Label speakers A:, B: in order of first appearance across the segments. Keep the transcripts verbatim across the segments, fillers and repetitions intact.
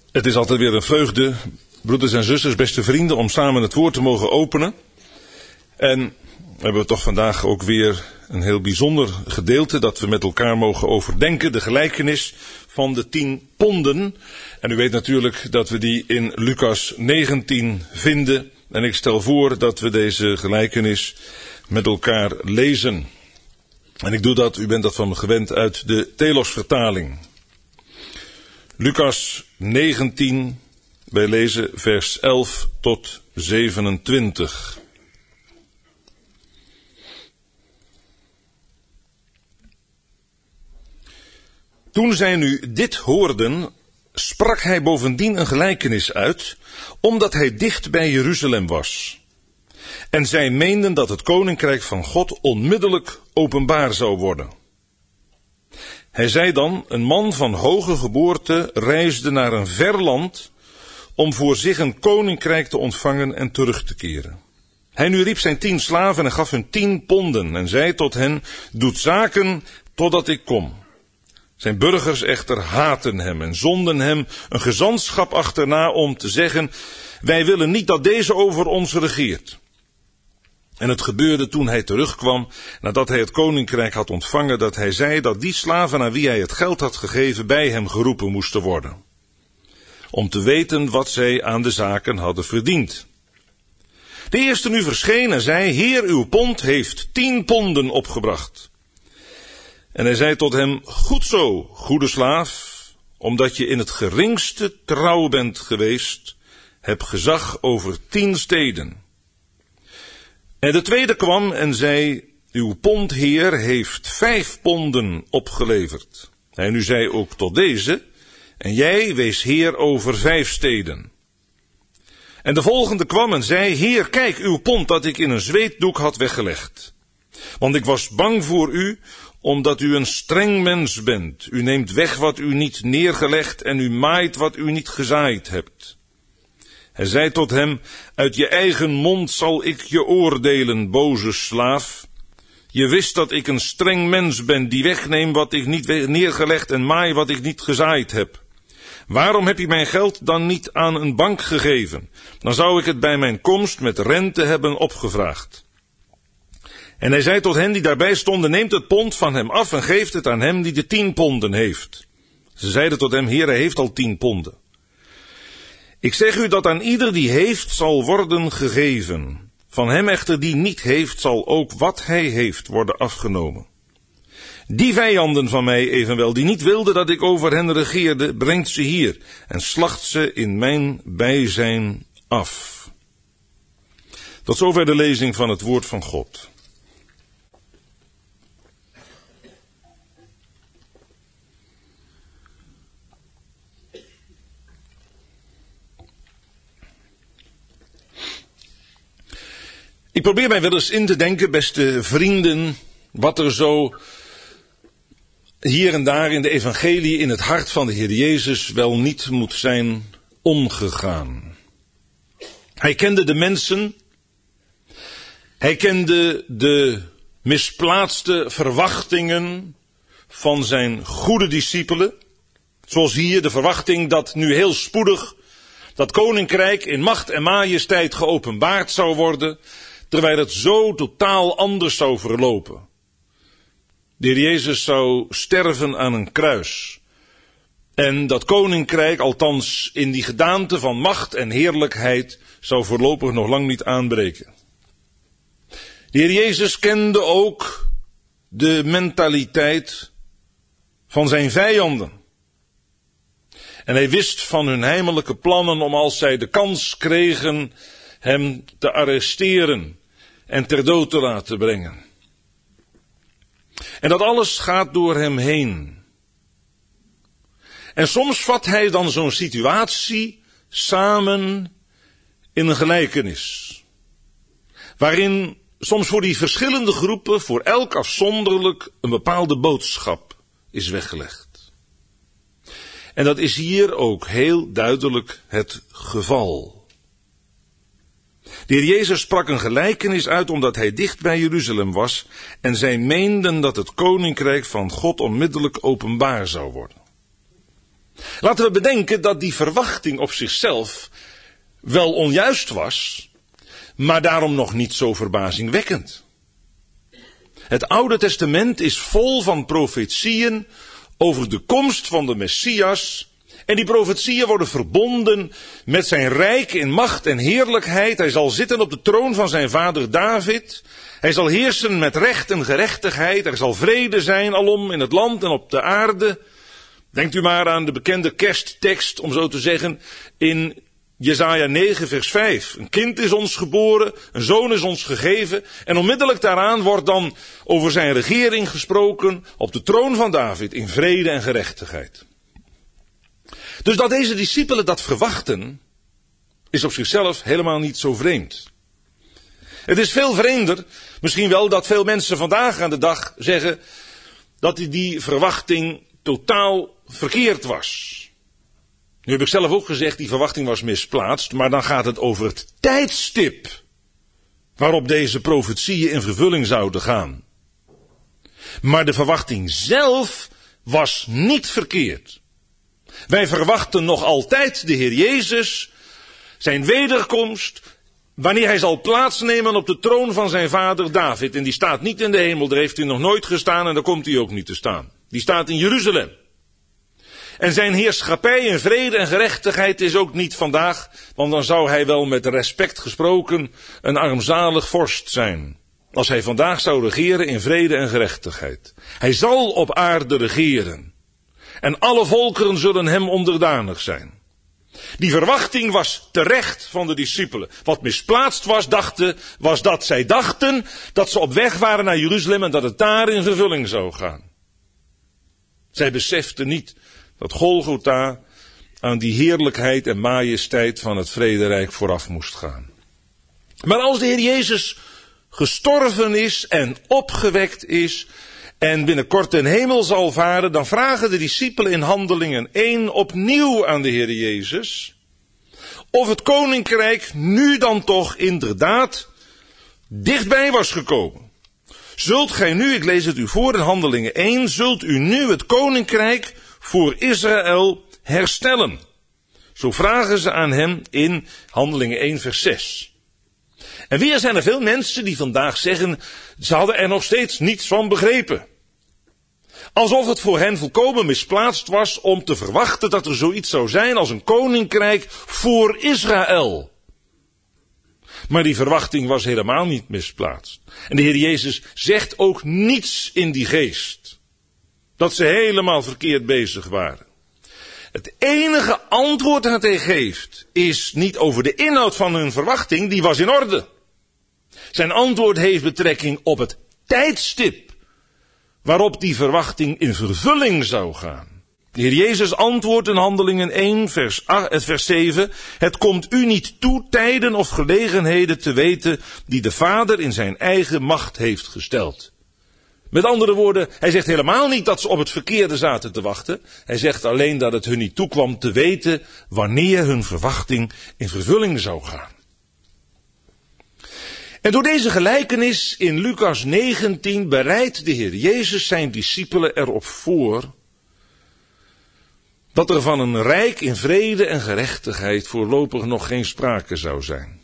A: Het is altijd weer een vreugde, broeders en zusters, beste vrienden, om samen het woord te mogen openen. En we hebben toch vandaag ook weer een heel bijzonder gedeelte dat we met elkaar mogen overdenken. De gelijkenis van de tien ponden. En u weet natuurlijk dat we die in Lucas negentien vinden. En ik stel voor dat we deze gelijkenis met elkaar lezen. En ik doe dat, u bent dat van me gewend, uit de Telos-vertaling. Lucas negentien, wij lezen vers elf tot zevenentwintig. Toen zij nu dit hoorden, sprak hij bovendien een gelijkenis uit, omdat hij dicht bij Jeruzalem was. En zij meenden dat het koninkrijk van God onmiddellijk openbaar zou worden. Hij zei dan, een man van hoge geboorte reisde naar een ver land om voor zich een koninkrijk te ontvangen en terug te keren. Hij nu riep zijn tien slaven en gaf hun tien ponden en zei tot hen, doet zaken totdat ik kom. Zijn burgers echter haatten hem en zonden hem een gezantschap achterna om te zeggen, wij willen niet dat deze over ons regeert. En het gebeurde toen hij terugkwam, nadat hij het koninkrijk had ontvangen, dat hij zei dat die slaven aan wie hij het geld had gegeven bij hem geroepen moesten worden. Om te weten wat zij aan de zaken hadden verdiend. De eerste nu verscheen en zei, Heer, uw pond heeft tien ponden opgebracht. En hij zei tot hem, goed zo, goede slaaf, omdat je in het geringste trouw bent geweest, heb gezag over tien steden. En de tweede kwam en zei, uw pondheer heeft vijf ponden opgeleverd. Hij nu zei ook tot deze, en jij wees heer over vijf steden. En de volgende kwam en zei, Heer, kijk uw pond dat ik in een zweetdoek had weggelegd. Want ik was bang voor u, omdat u een streng mens bent. U neemt weg wat u niet neergelegd en u maait wat u niet gezaaid hebt. Hij zei tot hem, uit je eigen mond zal ik je oordelen, boze slaaf. Je wist dat ik een streng mens ben, die wegneem wat ik niet neergelegd en maai wat ik niet gezaaid heb. Waarom heb je mijn geld dan niet aan een bank gegeven? Dan zou ik het bij mijn komst met rente hebben opgevraagd. En hij zei tot hen die daarbij stonden, neemt het pond van hem af en geeft het aan hem die de tien ponden heeft. Ze zeiden tot hem, Heer, hij heeft al tien ponden. Ik zeg u dat aan ieder die heeft zal worden gegeven. Van hem echter die niet heeft zal ook wat hij heeft worden afgenomen. Die vijanden van mij evenwel die niet wilden dat ik over hen regeerde, brengt ze hier en slacht ze in mijn bijzijn af. Tot zover de lezing van het woord van God. Ik probeer mij wel eens in te denken, beste vrienden, wat er zo hier en daar in de evangelie in het hart van de Heer Jezus wel niet moet zijn omgegaan. Hij kende de mensen, hij kende de misplaatste verwachtingen van zijn goede discipelen, zoals hier de verwachting dat nu heel spoedig dat koninkrijk in macht en majesteit geopenbaard zou worden, terwijl het zo totaal anders zou verlopen. De Heer Jezus zou sterven aan een kruis. En dat koninkrijk, althans in die gedaante van macht en heerlijkheid, zou voorlopig nog lang niet aanbreken. De Heer Jezus kende ook de mentaliteit van zijn vijanden. En hij wist van hun heimelijke plannen om, als zij de kans kregen, hem te arresteren en ter dood te laten brengen. En dat alles gaat door hem heen. En soms vat hij dan zo'n situatie samen in een gelijkenis. Waarin soms voor die verschillende groepen, voor elk afzonderlijk, een bepaalde boodschap is weggelegd. En dat is hier ook heel duidelijk het geval. De Heer Jezus sprak een gelijkenis uit omdat hij dicht bij Jeruzalem was en zij meenden dat het koninkrijk van God onmiddellijk openbaar zou worden. Laten we bedenken dat die verwachting op zichzelf wel onjuist was, maar daarom nog niet zo verbazingwekkend. Het Oude Testament is vol van profetieën over de komst van de Messias. En die profetieën worden verbonden met zijn rijk in macht en heerlijkheid. Hij zal zitten op de troon van zijn vader David. Hij zal heersen met recht en gerechtigheid. Er zal vrede zijn alom in het land en op de aarde. Denkt u maar aan de bekende kersttekst, om zo te zeggen, in Jesaja negen vers vijf. Een kind is ons geboren, een zoon is ons gegeven. En onmiddellijk daaraan wordt dan over zijn regering gesproken op de troon van David in vrede en gerechtigheid. Dus dat deze discipelen dat verwachten, is op zichzelf helemaal niet zo vreemd. Het is veel vreemder, misschien wel, dat veel mensen vandaag aan de dag zeggen dat die verwachting totaal verkeerd was. Nu heb ik zelf ook gezegd, die verwachting was misplaatst, maar dan gaat het over het tijdstip waarop deze profetieën in vervulling zouden gaan. Maar de verwachting zelf was niet verkeerd. Wij verwachten nog altijd de Heer Jezus, zijn wederkomst, wanneer hij zal plaatsnemen op de troon van zijn vader David. En die staat niet in de hemel, daar heeft hij nog nooit gestaan en daar komt hij ook niet te staan. Die staat in Jeruzalem. En zijn heerschappij in vrede en gerechtigheid is ook niet vandaag, want dan zou hij wel met respect gesproken een armzalig vorst zijn. Als hij vandaag zou regeren in vrede en gerechtigheid. Hij zal op aarde regeren. En alle volkeren zullen hem onderdanig zijn. Die verwachting was terecht van de discipelen. Wat misplaatst was, dachten, was dat zij dachten dat ze op weg waren naar Jeruzalem en dat het daar in vervulling zou gaan. Zij beseften niet dat Golgotha aan die heerlijkheid en majesteit van het vrederijk vooraf moest gaan. Maar als de Heer Jezus gestorven is en opgewekt is en binnenkort ten hemel zal varen, dan vragen de discipelen in Handelingen één opnieuw aan de Heer Jezus of het koninkrijk nu dan toch inderdaad dichtbij was gekomen. Zult gij nu, ik lees het u voor in Handelingen één, zult u nu het koninkrijk voor Israël herstellen? Zo vragen ze aan hem in Handelingen één vers zes. En weer zijn er veel mensen die vandaag zeggen, ze hadden er nog steeds niets van begrepen. Alsof het voor hen volkomen misplaatst was om te verwachten dat er zoiets zou zijn als een koninkrijk voor Israël. Maar die verwachting was helemaal niet misplaatst. En de Heer Jezus zegt ook niets in die geest. Dat ze helemaal verkeerd bezig waren. Het enige antwoord dat hij geeft is niet over de inhoud van hun verwachting, die was in orde. Zijn antwoord heeft betrekking op het tijdstip waarop die verwachting in vervulling zou gaan. De Heer Jezus antwoordt in Handelingen één vers, acht, vers zeven. Het komt u niet toe tijden of gelegenheden te weten die de Vader in zijn eigen macht heeft gesteld. Met andere woorden, hij zegt helemaal niet dat ze op het verkeerde zaten te wachten. Hij zegt alleen dat het hun niet toekwam te weten wanneer hun verwachting in vervulling zou gaan. En door deze gelijkenis in Lucas negentien bereidt de Heer Jezus zijn discipelen erop voor dat er van een rijk in vrede en gerechtigheid voorlopig nog geen sprake zou zijn.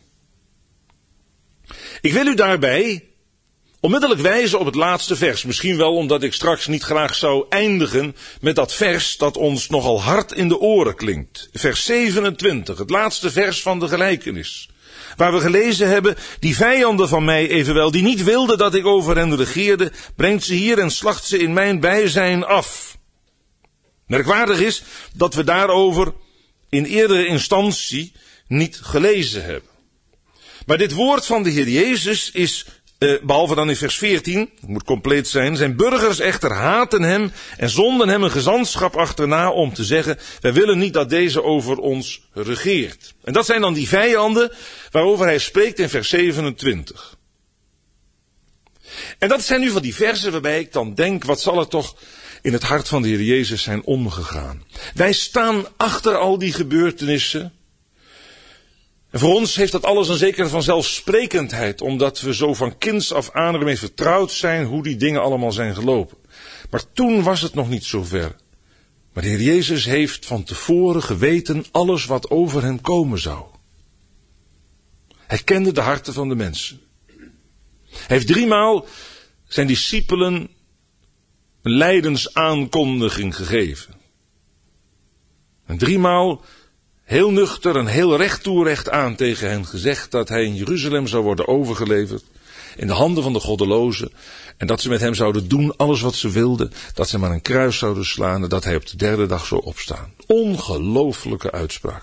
A: Ik wil u daarbij onmiddellijk wijzen op het laatste vers. Misschien wel omdat ik straks niet graag zou eindigen met dat vers dat ons nogal hard in de oren klinkt. Vers zevenentwintig, het laatste vers van de gelijkenis. Waar we gelezen hebben, die vijanden van mij evenwel, die niet wilden dat ik over hen regeerde, brengt ze hier en slacht ze in mijn bijzijn af. Merkwaardig is dat we daarover in eerdere instantie niet gelezen hebben. Maar dit woord van de Heer Jezus is, eh, behalve dan in vers veertien, het moet compleet zijn, zijn burgers echter haten hem en zonden hem een gezantschap achterna om te zeggen, wij willen niet dat deze over ons regeert. En dat zijn dan die vijanden waarover hij spreekt in vers zevenentwintig. En dat zijn nu van die versen waarbij ik dan denk, wat zal er toch in het hart van de Heer Jezus zijn omgegaan. Wij staan achter al die gebeurtenissen. En voor ons heeft dat alles een zekere vanzelfsprekendheid, omdat we zo van kinds af aan ermee vertrouwd zijn hoe die dingen allemaal zijn gelopen. Maar toen was het nog niet zo ver. Maar de Heer Jezus heeft van tevoren geweten alles wat over hem komen zou. Hij kende de harten van de mensen. Hij heeft driemaal zijn discipelen een lijdensaankondiging gegeven. En driemaal heel nuchter en heel recht toe recht aan tegen hen gezegd dat hij in Jeruzalem zou worden overgeleverd in de handen van de goddelozen en dat ze met hem zouden doen alles wat ze wilden, dat ze hem aan een kruis zouden slaan en dat hij op de derde dag zou opstaan. Ongelooflijke uitspraak.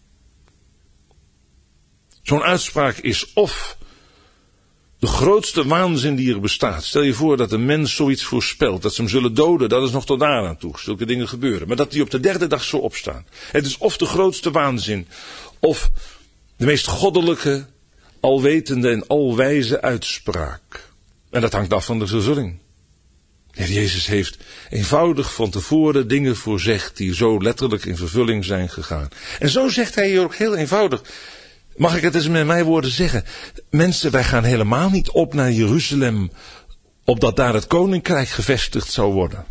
A: Zo'n uitspraak is of de grootste waanzin die er bestaat. Stel je voor dat een mens zoiets voorspelt, dat ze hem zullen doden, dat is nog tot daar aan toe. Zulke dingen gebeuren. Maar dat hij op de derde dag zou opstaan. Het is of de grootste waanzin, of de meest goddelijke, alwetende en alwijze uitspraak. En dat hangt af van de vervulling. De Heer Jezus heeft eenvoudig van tevoren dingen voorzegd die zo letterlijk in vervulling zijn gegaan. En zo zegt hij hier ook heel eenvoudig. Mag ik het eens met mijn woorden zeggen? Mensen, wij gaan helemaal niet op naar Jeruzalem, opdat daar het koninkrijk gevestigd zou worden.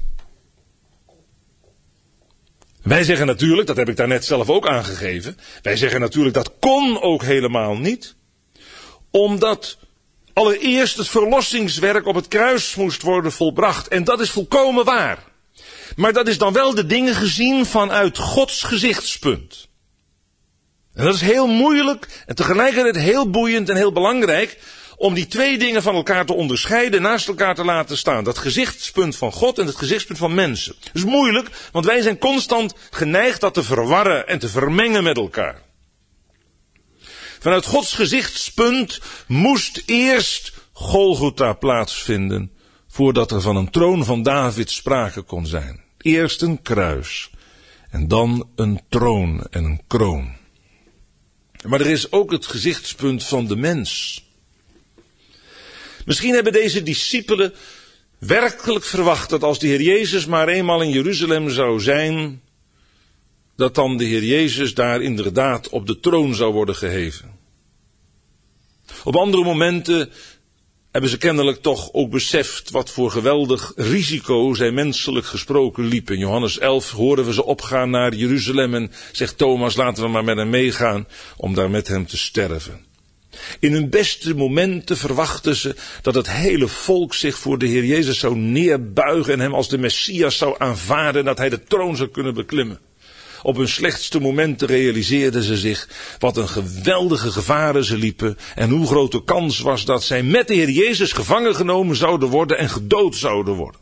A: Wij zeggen natuurlijk, dat heb ik daarnet zelf ook aangegeven, wij zeggen natuurlijk dat kon ook helemaal niet, omdat allereerst het verlossingswerk op het kruis moest worden volbracht. En dat is volkomen waar. Maar dat is dan wel de dingen gezien vanuit Gods gezichtspunt. En dat is heel moeilijk en tegelijkertijd heel boeiend en heel belangrijk om die twee dingen van elkaar te onderscheiden, naast elkaar te laten staan. Dat gezichtspunt van God en het gezichtspunt van mensen. Dat is moeilijk, want wij zijn constant geneigd dat te verwarren en te vermengen met elkaar. Vanuit Gods gezichtspunt moest eerst Golgotha plaatsvinden, voordat er van een troon van David sprake kon zijn. Eerst een kruis en dan een troon en een kroon. Maar er is ook het gezichtspunt van de mens. Misschien hebben deze discipelen werkelijk verwacht dat als de Heer Jezus maar eenmaal in Jeruzalem zou zijn, dat dan de Heer Jezus daar inderdaad op de troon zou worden geheven. Op andere momenten hebben ze kennelijk toch ook beseft wat voor geweldig risico zij menselijk gesproken liepen. In Johannes elf horen we ze opgaan naar Jeruzalem en zegt Thomas, laten we maar met hem meegaan om daar met hem te sterven. In hun beste momenten verwachten ze dat het hele volk zich voor de Heer Jezus zou neerbuigen en hem als de Messias zou aanvaarden en dat hij de troon zou kunnen beklimmen. Op hun slechtste momenten realiseerden ze zich wat een geweldige gevaren ze liepen en hoe groot de kans was dat zij met de Heer Jezus gevangen genomen zouden worden en gedood zouden worden.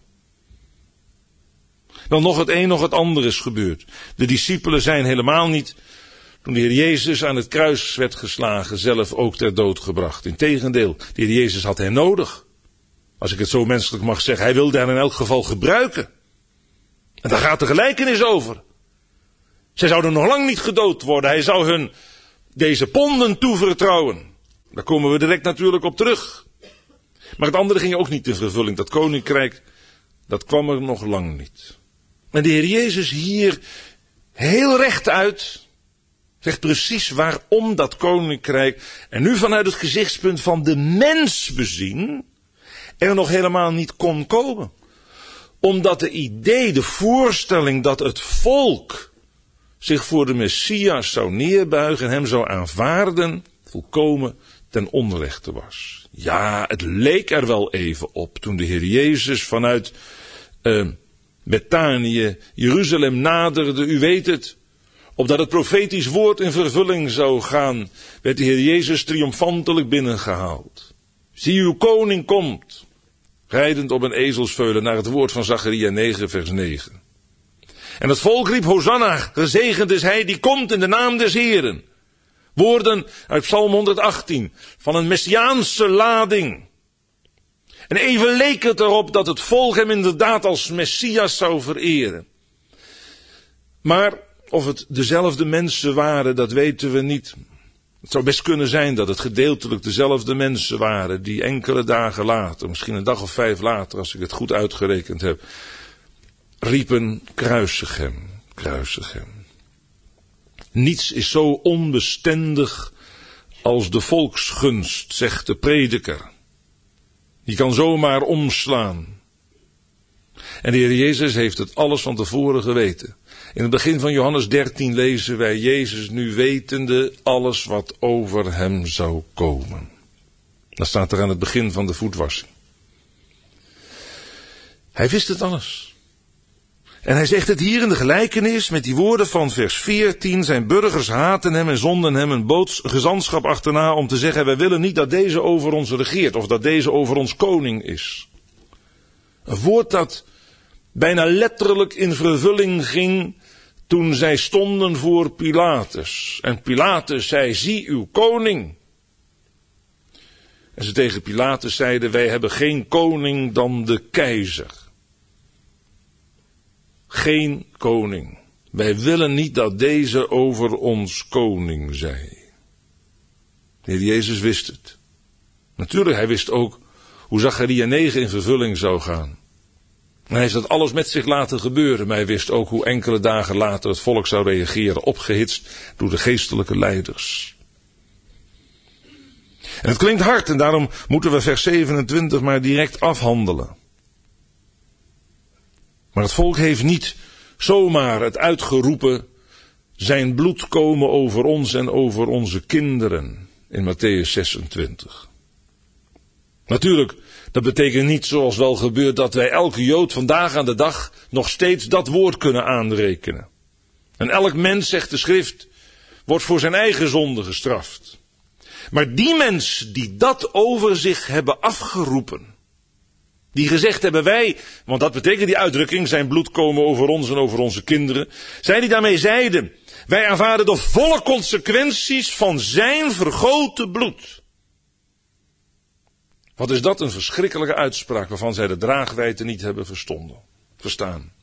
A: Dan nog het een, nog het ander is gebeurd. De discipelen zijn helemaal niet, toen de Heer Jezus aan het kruis werd geslagen, zelf ook ter dood gebracht. Integendeel, de Heer Jezus had hen nodig. Als ik het zo menselijk mag zeggen, hij wilde hen in elk geval gebruiken. En daar gaat de gelijkenis over. Zij zouden nog lang niet gedood worden. Hij zou hun deze ponden toevertrouwen. Daar komen we direct natuurlijk op terug. Maar het andere ging ook niet in vervulling. Dat koninkrijk, dat kwam er nog lang niet. En de Heer Jezus hier heel rechtuit zegt precies waarom dat koninkrijk, en nu vanuit het gezichtspunt van de mens bezien, er nog helemaal niet kon komen. Omdat de idee, de voorstelling dat het volk zich voor de Messias zou neerbuigen en hem zou aanvaarden, volkomen ten onrechte was. Ja, het leek er wel even op toen de Heer Jezus vanuit uh, Bethanië Jeruzalem naderde, u weet het, opdat het profetisch woord in vervulling zou gaan, werd de Heer Jezus triomfantelijk binnengehaald. Zie, uw koning komt, rijdend op een ezelsveulen, naar het woord van Zacharia negen vers negen. En het volk riep, Hosanna, gezegend is hij die komt in de naam des Heeren. Woorden uit Psalm honderdachttien, van een messiaanse lading. En even leek het erop dat het volk hem inderdaad als Messias zou vereren. Maar of het dezelfde mensen waren, dat weten we niet. Het zou best kunnen zijn dat het gedeeltelijk dezelfde mensen waren die enkele dagen later, misschien een dag of vijf later, als ik het goed uitgerekend heb, riepen, kruisig hem, kruisig hem. Niets is zo onbestendig als de volksgunst, zegt de prediker. Die kan zomaar omslaan. En de Heer Jezus heeft het alles van tevoren geweten. In het begin van Johannes dertien lezen wij Jezus nu wetende alles wat over hem zou komen. Dat staat er aan het begin van de voetwassing. Hij wist het alles. En hij zegt het hier in de gelijkenis met die woorden van vers veertien. Zijn burgers haten hem en zonden hem een boods, gezantschap achterna om te zeggen: wij willen niet dat deze over ons regeert of dat deze over ons koning is. Een woord dat bijna letterlijk in vervulling ging toen zij stonden voor Pilatus. En Pilatus zei: zie uw koning. En ze tegen Pilatus zeiden: wij hebben geen koning dan de keizer. Geen koning. Wij willen niet dat deze over ons koning zij. De Heer Jezus wist het. Natuurlijk, hij wist ook hoe Zacharia negen in vervulling zou gaan. Hij heeft dat alles met zich laten gebeuren, maar hij wist ook hoe enkele dagen later het volk zou reageren, opgehitst door de geestelijke leiders. En het klinkt hard en daarom moeten we vers zevenentwintig maar direct afhandelen. Maar het volk heeft niet zomaar het uitgeroepen: zijn bloed komen over ons en over onze kinderen, in Mattheüs zesentwintig. Natuurlijk, dat betekent niet, zoals wel gebeurt, dat wij elke Jood vandaag aan de dag nog steeds dat woord kunnen aanrekenen. En elk mens, zegt de schrift, wordt voor zijn eigen zonde gestraft. Maar die mensen die dat over zich hebben afgeroepen, die gezegd hebben: wij, want dat betekent die uitdrukking, zijn bloed komen over ons en over onze kinderen. Zij die daarmee zeiden: wij aanvaarden de volle consequenties van zijn vergoten bloed. Wat is dat een verschrikkelijke uitspraak waarvan zij de draagwijdte niet hebben verstonden, verstaan.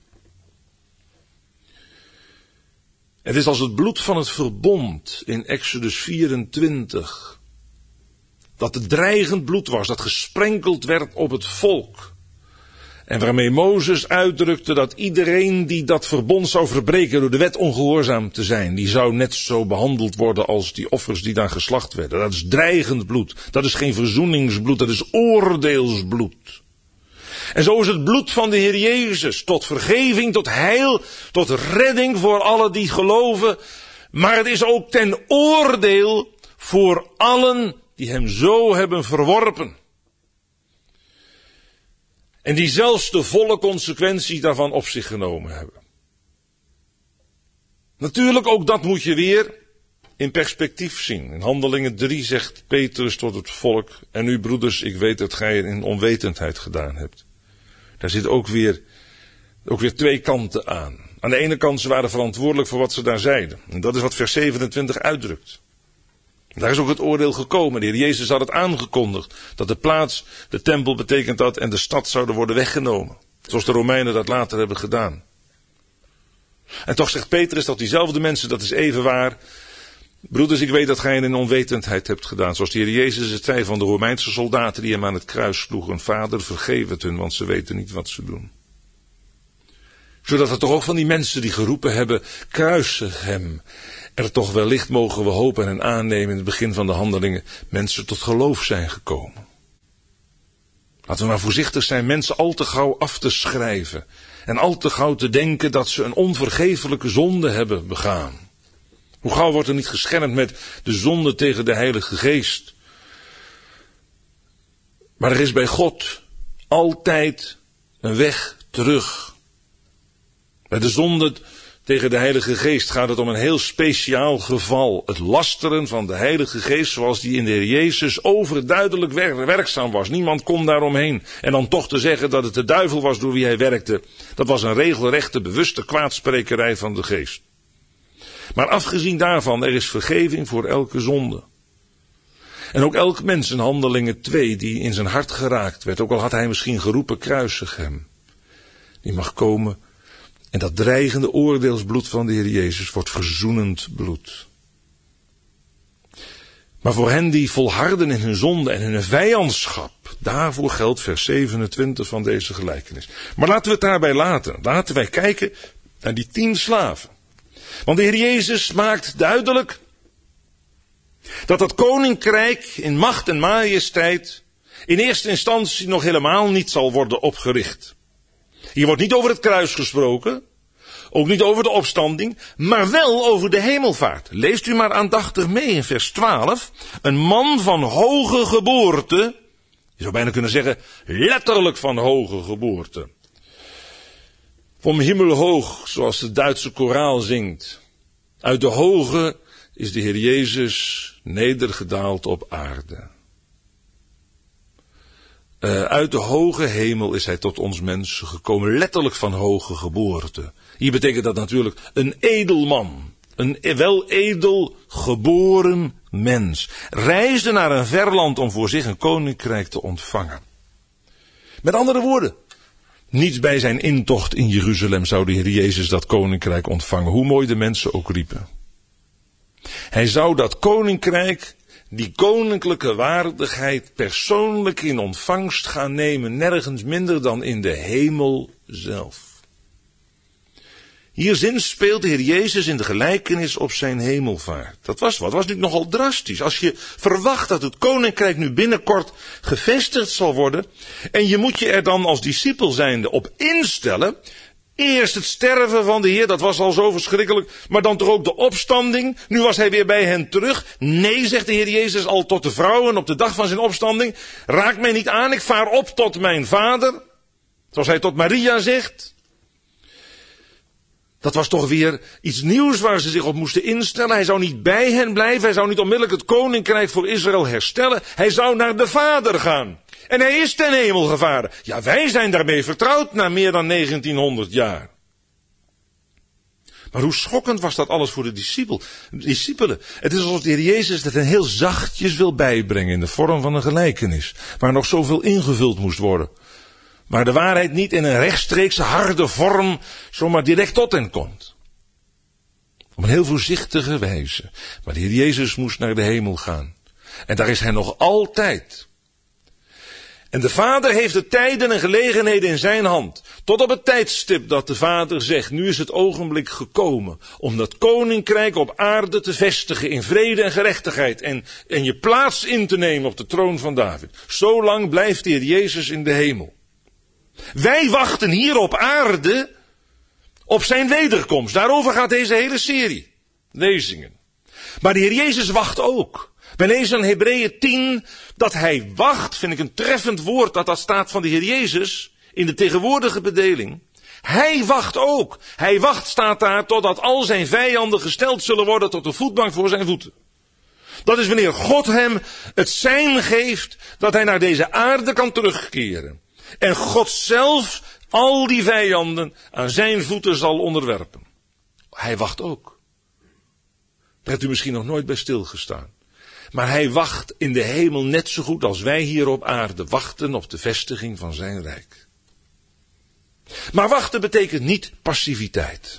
A: Het is als het bloed van het verbond in Exodus vierentwintig. Dat het dreigend bloed was, dat gesprenkeld werd op het volk. En waarmee Mozes uitdrukte dat iedereen die dat verbond zou verbreken door de wet ongehoorzaam te zijn, die zou net zo behandeld worden als die offers die dan geslacht werden. Dat is dreigend bloed. Dat is geen verzoeningsbloed, dat is oordeelsbloed. En zo is het bloed van de Heer Jezus tot vergeving, tot heil, tot redding voor allen die geloven. Maar het is ook ten oordeel voor allen die hem zo hebben verworpen. En die zelfs de volle consequenties daarvan op zich genomen hebben. Natuurlijk, ook dat moet je weer in perspectief zien. In Handelingen drie zegt Petrus tot het volk: en u broeders, ik weet dat gij het in onwetendheid gedaan hebt. Daar zit ook weer, ook weer twee kanten aan. Aan de ene kant, ze waren verantwoordelijk voor wat ze daar zeiden. En dat is wat vers zevenentwintig uitdrukt. Daar is ook het oordeel gekomen. De Heer Jezus had het aangekondigd. Dat de plaats, de tempel betekent dat, en de stad zouden worden weggenomen. Zoals de Romeinen dat later hebben gedaan. En toch zegt Petrus dat diezelfde mensen, dat is even waar. Broeders, ik weet dat gij in onwetendheid hebt gedaan. Zoals de Heer Jezus het zei van de Romeinse soldaten die hem aan het kruis sloegen. Vader, vergeef het hun, want ze weten niet wat ze doen. Zodat er toch ook van die mensen die geroepen hebben: kruisig hem. Er toch wellicht, mogen we hopen en aannemen, in het begin van de handelingen mensen tot geloof zijn gekomen. Laten we maar voorzichtig zijn mensen al te gauw af te schrijven. En al te gauw te denken dat ze een onvergeeflijke zonde hebben begaan. Hoe gauw wordt er niet geschermd met de zonde tegen de Heilige Geest. Maar er is bij God altijd een weg terug. Bij de zonde tegen de Heilige Geest gaat het om een heel speciaal geval. Het lasteren van de Heilige Geest zoals die in de Heer Jezus overduidelijk werkzaam was. Niemand kon daaromheen. En dan toch te zeggen dat het de duivel was door wie hij werkte. Dat was een regelrechte bewuste kwaadsprekerij van de Geest. Maar afgezien daarvan, er is vergeving voor elke zonde. En ook elk mens in Handelingen twee die in zijn hart geraakt werd, ook al had hij misschien geroepen: kruisig hem, die mag komen. En dat dreigende oordeelsbloed van de Heer Jezus wordt verzoenend bloed. Maar voor hen die volharden in hun zonde en hun vijandschap, daarvoor geldt vers zevenentwintig van deze gelijkenis. Maar laten we het daarbij laten. Laten wij kijken naar die tien slaven. Want de Heer Jezus maakt duidelijk dat dat koninkrijk in macht en majesteit in eerste instantie nog helemaal niet zal worden opgericht. Hier wordt niet over het kruis gesproken, ook niet over de opstanding, maar wel over de hemelvaart. Leest u maar aandachtig mee in vers twaalf. Een man van hoge geboorte, je zou bijna kunnen zeggen letterlijk van hoge geboorte. Vom himmelhoog, zoals de Duitse koraal zingt. Uit de hoge is de Heer Jezus nedergedaald op aarde. Uh, uit de hoge hemel is hij tot ons mensen gekomen, letterlijk van hoge geboorte. Hier betekent dat natuurlijk een edelman, een wel edel geboren mens. Reisde naar een ver land om voor zich een koninkrijk te ontvangen. Met andere woorden, niet bij zijn intocht in Jeruzalem zou de Heer Jezus dat koninkrijk ontvangen, hoe mooi de mensen ook riepen. Hij zou dat koninkrijk, die koninklijke waardigheid, persoonlijk in ontvangst gaan nemen, nergens minder dan in de hemel zelf. Hier zinspeelt de Heer Jezus in de gelijkenis op zijn hemelvaart. Dat was wat, dat was natuurlijk nogal drastisch. Als je verwacht dat het koninkrijk nu binnenkort gevestigd zal worden, en je moet je er dan als discipel zijnde op instellen. Eerst het sterven van de Heer, dat was al zo verschrikkelijk, maar dan toch ook de opstanding. Nu was hij weer bij hen terug. Nee, zegt de Heer Jezus al tot de vrouwen op de dag van zijn opstanding. Raak mij niet aan, ik vaar op tot mijn vader. Zoals hij tot Maria zegt. Dat was toch weer iets nieuws waar ze zich op moesten instellen. Hij zou niet bij hen blijven, hij zou niet onmiddellijk het koninkrijk voor Israël herstellen. Hij zou naar de Vader gaan. En hij is ten hemel gevaren. Ja, wij zijn daarmee vertrouwd na meer dan negentienhonderd jaar. Maar hoe schokkend was dat alles voor de discipel, discipelen. Het is alsof de Heer Jezus dat hen heel zachtjes wil bijbrengen in de vorm van een gelijkenis. Waar nog zoveel ingevuld moest worden. Waar de waarheid niet in een rechtstreekse harde vorm zomaar direct tot hen komt. Op een heel voorzichtige wijze. Maar de Heer Jezus moest naar de hemel gaan. En daar is hij nog altijd. En de Vader heeft de tijden en gelegenheden in zijn hand. Tot op het tijdstip dat de Vader zegt, nu is het ogenblik gekomen om dat koninkrijk op aarde te vestigen in vrede en gerechtigheid. En, en je plaats in te nemen op de troon van David. Zolang blijft de Heer Jezus in de hemel. Wij wachten hier op aarde op zijn wederkomst. Daarover gaat deze hele serie lezingen. Maar de Heer Jezus wacht ook. Wij lezen in Hebreeën tien dat hij wacht, vind ik een treffend woord dat dat staat van de Heer Jezus in de tegenwoordige bedeling. Hij wacht ook. Hij wacht, staat daar, totdat al zijn vijanden gesteld zullen worden tot de voetbank voor zijn voeten. Dat is wanneer God hem het sein geeft dat hij naar deze aarde kan terugkeren. En God zelf al die vijanden aan zijn voeten zal onderwerpen. Hij wacht ook. Daar hebt u misschien nog nooit bij stilgestaan. Maar hij wacht in de hemel net zo goed als wij hier op aarde wachten op de vestiging van zijn rijk. Maar wachten betekent niet passiviteit.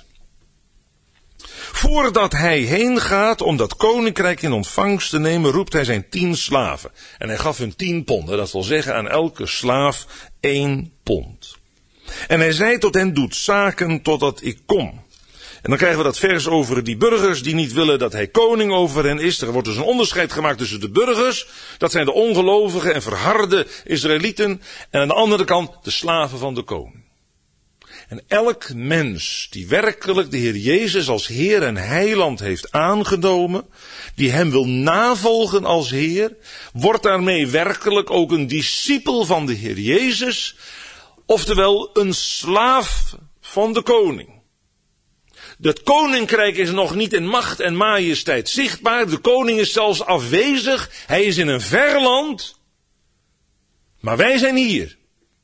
A: Voordat hij heen gaat om dat koninkrijk in ontvangst te nemen, roept hij zijn tien slaven. En hij gaf hun tien ponden, dat wil zeggen aan elke slaaf één pond. En hij zei tot hen, doet zaken totdat ik kom. En dan krijgen we dat vers over die burgers die niet willen dat hij koning over hen is. Er wordt dus een onderscheid gemaakt tussen de burgers. Dat zijn de ongelovige en verharde Israëlieten. En aan de andere kant de slaven van de koning. En elk mens die werkelijk de Heer Jezus als Heer en Heiland heeft aangenomen, die hem wil navolgen als Heer, wordt daarmee werkelijk ook een discipel van de Heer Jezus, oftewel een slaaf van de koning. Het koninkrijk is nog niet in macht en majesteit zichtbaar, de koning is zelfs afwezig, hij is in een ver land, maar wij zijn hier.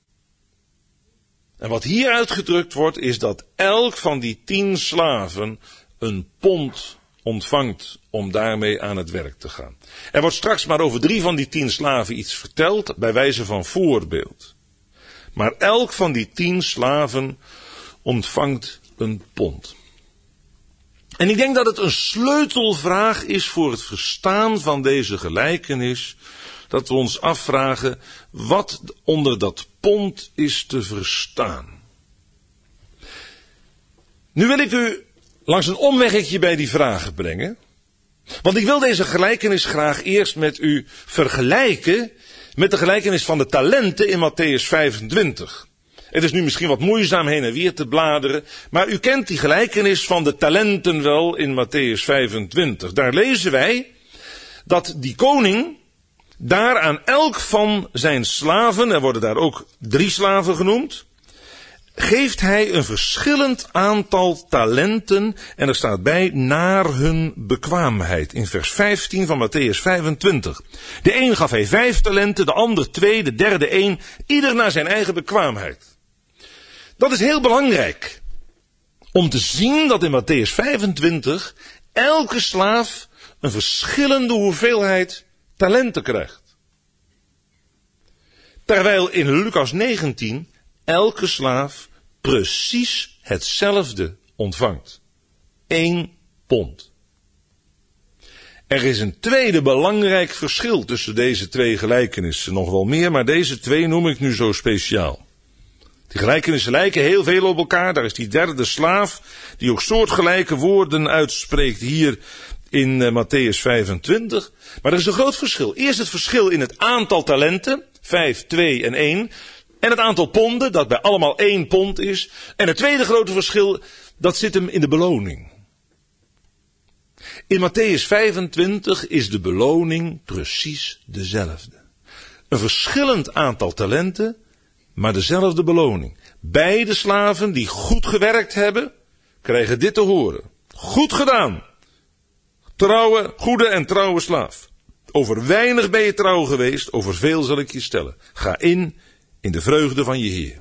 A: En wat hier uitgedrukt wordt is dat elk van die tien slaven een pond ontvangt om daarmee aan het werk te gaan. Er wordt straks maar over drie van die tien slaven iets verteld bij wijze van voorbeeld. Maar elk van die tien slaven ontvangt een pond. En ik denk dat het een sleutelvraag is voor het verstaan van deze gelijkenis, dat we ons afvragen wat onder dat pond is te verstaan. Nu wil ik u langs een omweggetje bij die vragen brengen. Want ik wil deze gelijkenis graag eerst met u vergelijken met de gelijkenis van de talenten in Mattheüs vijfentwintig. Het is nu misschien wat moeizaam heen en weer te bladeren, maar u kent die gelijkenis van de talenten wel in Matthäus vijfentwintig. Daar lezen wij dat die koning daar aan elk van zijn slaven, er worden daar ook drie slaven genoemd, geeft hij een verschillend aantal talenten en er staat bij naar hun bekwaamheid. In vers vijftien van Matthäus vijfentwintig. De een gaf hij vijf talenten, de ander twee, de derde één, ieder naar zijn eigen bekwaamheid. Dat is heel belangrijk om te zien dat in Matthäus vijfentwintig elke slaaf een verschillende hoeveelheid talenten krijgt. Terwijl in Lucas negentien elke slaaf precies hetzelfde ontvangt. Eén pond. Er is een tweede belangrijk verschil tussen deze twee gelijkenissen. Nog wel meer, maar deze twee noem ik nu zo speciaal. Die gelijkenissen lijken heel veel op elkaar. Daar is die derde slaaf die ook soortgelijke woorden uitspreekt hier in uh, Matthäus vijfentwintig. Maar er is een groot verschil. Eerst het verschil in het aantal talenten. Vijf, twee en één. En het aantal ponden, dat bij allemaal één pond is. En het tweede grote verschil, dat zit hem in de beloning. In Matthäus vijfentwintig is de beloning precies dezelfde. Een verschillend aantal talenten, maar dezelfde beloning. Beide slaven die goed gewerkt hebben, krijgen dit te horen. Goed gedaan. Trouwe, goede en trouwe slaaf. Over weinig ben je trouw geweest, over veel zal ik je stellen. Ga in, in de vreugde van je Heer.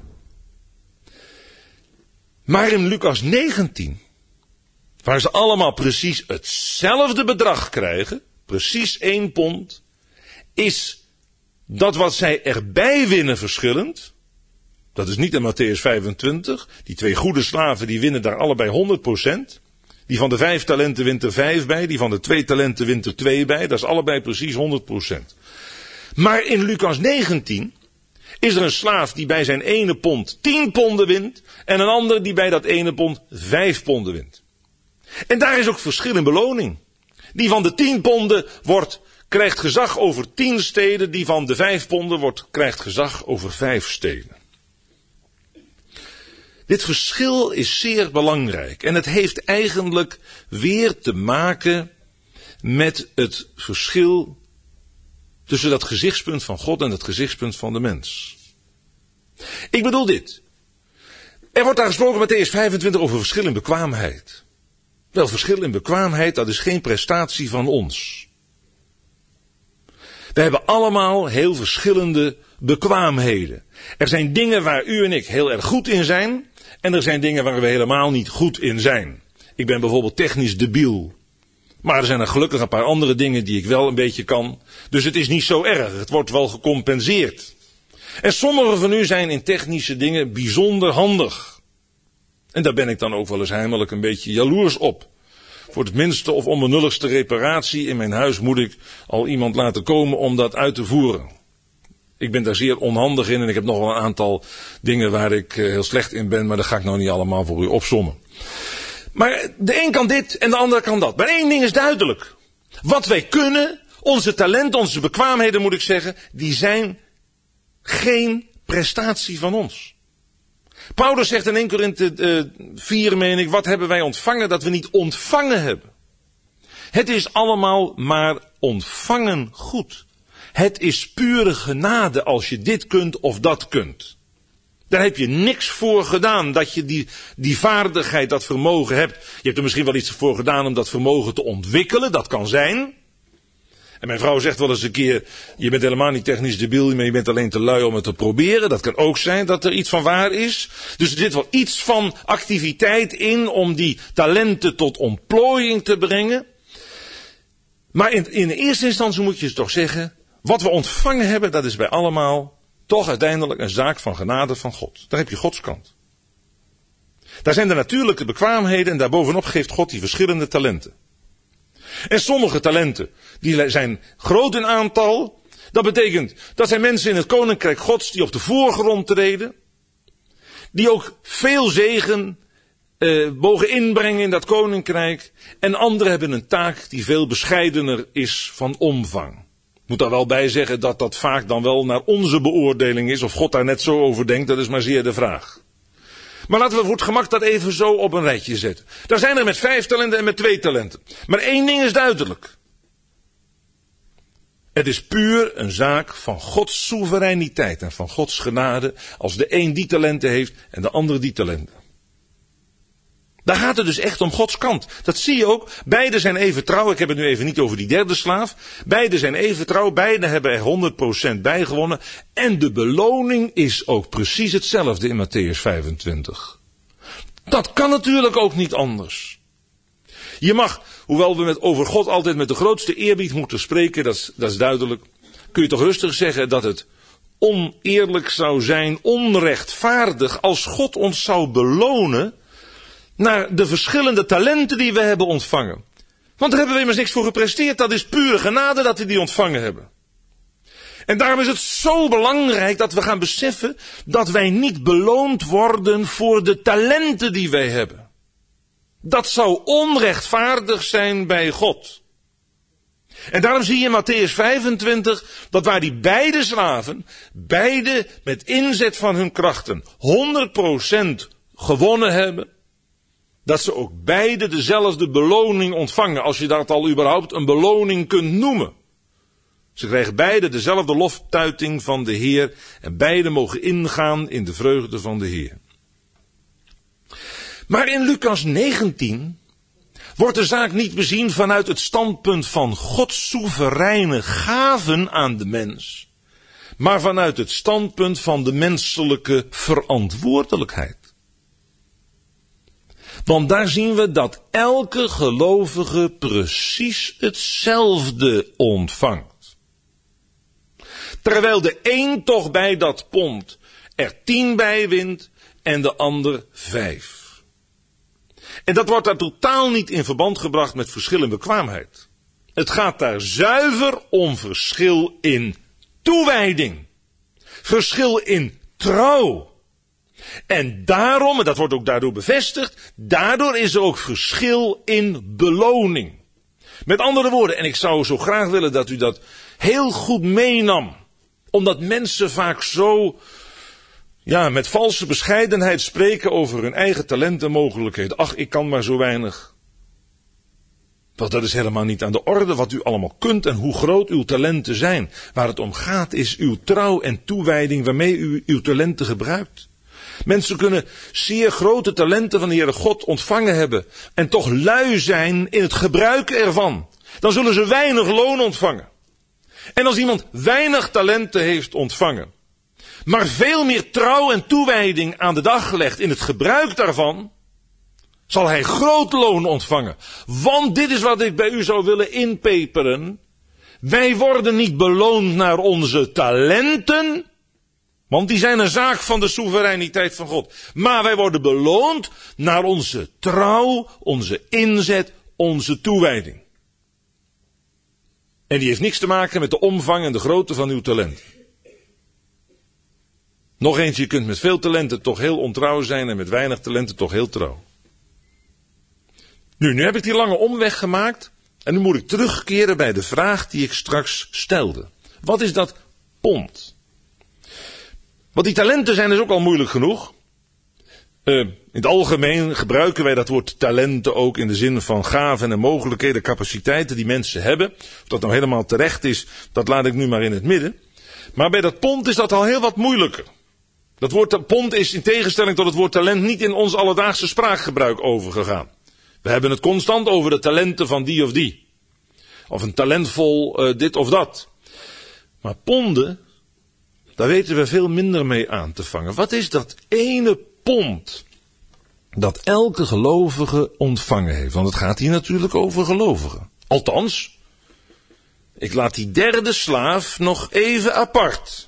A: Maar in Lucas negentien, waar ze allemaal precies hetzelfde bedrag krijgen, precies één pond, is dat wat zij erbij winnen verschillend. Dat is niet in Matthäus vijfentwintig. Die twee goede slaven die winnen daar allebei honderd procent. Die van de vijf talenten wint er vijf bij. Die van de twee talenten wint er twee bij. Dat is allebei precies honderd procent. Maar in Lucas negentien is er een slaaf die bij zijn ene pond tien ponden wint. En een ander die bij dat ene pond vijf ponden wint. En daar is ook verschil in beloning. Die van de tien ponden wordt, krijgt gezag over tien steden. Die van de vijf ponden wordt, krijgt gezag over vijf steden. Dit verschil is zeer belangrijk en het heeft eigenlijk weer te maken met het verschil tussen dat gezichtspunt van God en het gezichtspunt van de mens. Ik bedoel dit. Er wordt daar gesproken in Matthäus vijfentwintig over verschil in bekwaamheid. Wel, verschil in bekwaamheid, dat is geen prestatie van ons. We hebben allemaal heel verschillende bekwaamheden. Er zijn dingen waar u en ik heel erg goed in zijn. En er zijn dingen waar we helemaal niet goed in zijn. Ik ben bijvoorbeeld technisch debiel. Maar er zijn er gelukkig een paar andere dingen die ik wel een beetje kan. Dus het is niet zo erg. Het wordt wel gecompenseerd. En sommigen van u zijn in technische dingen bijzonder handig. En daar ben ik dan ook wel eens heimelijk een beetje jaloers op. Voor het minste of onbenulligste reparatie in mijn huis moet ik al iemand laten komen om dat uit te voeren. Ik ben daar zeer onhandig in en ik heb nog wel een aantal dingen waar ik heel slecht in ben, maar dat ga ik nou niet allemaal voor u opsommen. Maar de een kan dit en de ander kan dat. Maar één ding is duidelijk. Wat wij kunnen, onze talenten, onze bekwaamheden moet ik zeggen, die zijn geen prestatie van ons. Paulus zegt in Eerste Korinthe vier, meen ik, wat hebben wij ontvangen dat we niet ontvangen hebben? Het is allemaal maar ontvangen goed. Het is pure genade als je dit kunt of dat kunt. Daar heb je niks voor gedaan dat je die, die vaardigheid, dat vermogen hebt. Je hebt er misschien wel iets voor gedaan om dat vermogen te ontwikkelen, dat kan zijn. En mijn vrouw zegt wel eens een keer, je bent helemaal niet technisch debiel, maar je bent alleen te lui om het te proberen. Dat kan ook zijn dat er iets van waar is. Dus er zit wel iets van activiteit in om die talenten tot ontplooiing te brengen. Maar in, in de eerste instantie moet je toch zeggen, wat we ontvangen hebben, dat is bij allemaal toch uiteindelijk een zaak van genade van God. Daar heb je Gods kant. Daar zijn de natuurlijke bekwaamheden en daarbovenop geeft God die verschillende talenten. En sommige talenten, die zijn groot in aantal. Dat betekent, dat zijn mensen in het koninkrijk Gods die op de voorgrond treden. Die ook veel zegen eh, mogen inbrengen in dat koninkrijk. En anderen hebben een taak die veel bescheidener is van omvang. Moet daar wel bij zeggen dat dat vaak dan wel naar onze beoordeling is. Of God daar net zo over denkt, dat is maar zeer de vraag. Maar laten we voor het gemak dat even zo op een rijtje zetten. Daar zijn er met vijf talenten en met twee talenten. Maar één ding is duidelijk. Het is puur een zaak van Gods soevereiniteit en van Gods genade als de een die talenten heeft en de ander die talenten. Daar gaat het dus echt om Gods kant. Dat zie je ook. Beide zijn even trouw. Ik heb het nu even niet over die derde slaaf. Beide zijn even trouw. Beide hebben er honderd procent bij gewonnen. En de beloning is ook precies hetzelfde in Mattheüs vijfentwintig. Dat kan natuurlijk ook niet anders. Je mag, hoewel we met, over God altijd met de grootste eerbied moeten spreken, dat is, dat is duidelijk, kun je toch rustig zeggen dat het oneerlijk zou zijn, onrechtvaardig, als God ons zou belonen naar de verschillende talenten die we hebben ontvangen. Want daar hebben we immers niks voor gepresteerd. Dat is pure genade dat we die ontvangen hebben. En daarom is het zo belangrijk dat we gaan beseffen dat wij niet beloond worden voor de talenten die wij hebben. Dat zou onrechtvaardig zijn bij God. En daarom zie je in Mattheüs vijfentwintig dat waar die beide slaven, beide met inzet van hun krachten honderd procent gewonnen hebben, dat ze ook beide dezelfde beloning ontvangen, als je dat al überhaupt een beloning kunt noemen. Ze krijgen beide dezelfde loftuiting van de Heer en beide mogen ingaan in de vreugde van de Heer. Maar in Lucas negentien wordt de zaak niet bezien vanuit het standpunt van Gods soevereine gaven aan de mens, maar vanuit het standpunt van de menselijke verantwoordelijkheid. Want daar zien we dat elke gelovige precies hetzelfde ontvangt. Terwijl de een toch bij dat pond er tien bij wint en de ander vijf. En dat wordt daar totaal niet in verband gebracht met verschil in bekwaamheid. Het gaat daar zuiver om verschil in toewijding. Verschil in trouw. En daarom, en dat wordt ook daardoor bevestigd, daardoor is er ook verschil in beloning. Met andere woorden, en ik zou zo graag willen dat u dat heel goed meenam, omdat mensen vaak zo, ja, met valse bescheidenheid spreken over hun eigen talenten en mogelijkheden. Ach, ik kan maar zo weinig. Want dat is helemaal niet aan de orde wat u allemaal kunt en hoe groot uw talenten zijn. Waar het om gaat is uw trouw en toewijding waarmee u uw talenten gebruikt. Mensen kunnen zeer grote talenten van de Heere God ontvangen hebben en toch lui zijn in het gebruiken ervan. Dan zullen ze weinig loon ontvangen. En als iemand weinig talenten heeft ontvangen, maar veel meer trouw en toewijding aan de dag gelegd in het gebruik daarvan, zal hij groot loon ontvangen. Want dit is wat ik bij u zou willen inpeperen. Wij worden niet beloond naar onze talenten, want die zijn een zaak van de soevereiniteit van God. Maar wij worden beloond naar onze trouw, onze inzet, onze toewijding. En die heeft niks te maken met de omvang en de grootte van uw talent. Nog eens, je kunt met veel talenten toch heel ontrouw zijn en met weinig talenten toch heel trouw. Nu, nu heb ik die lange omweg gemaakt en nu moet ik terugkeren bij de vraag die ik straks stelde. Wat is dat pond? Want die talenten zijn dus ook al moeilijk genoeg. Uh, in het algemeen gebruiken wij dat woord talenten ook in de zin van gaven en mogelijkheden, capaciteiten die mensen hebben. Of dat nou helemaal terecht is, dat laat ik nu maar in het midden. Maar bij dat pond is dat al heel wat moeilijker. Dat woord pond is in tegenstelling tot het woord talent niet in ons alledaagse spraakgebruik overgegaan. We hebben het constant over de talenten van die of die. Of een talentvol uh, dit of dat. Maar ponden, daar weten we veel minder mee aan te vangen. Wat is dat ene pond dat elke gelovige ontvangen heeft? Want het gaat hier natuurlijk over gelovigen. Althans, ik laat die derde slaaf nog even apart.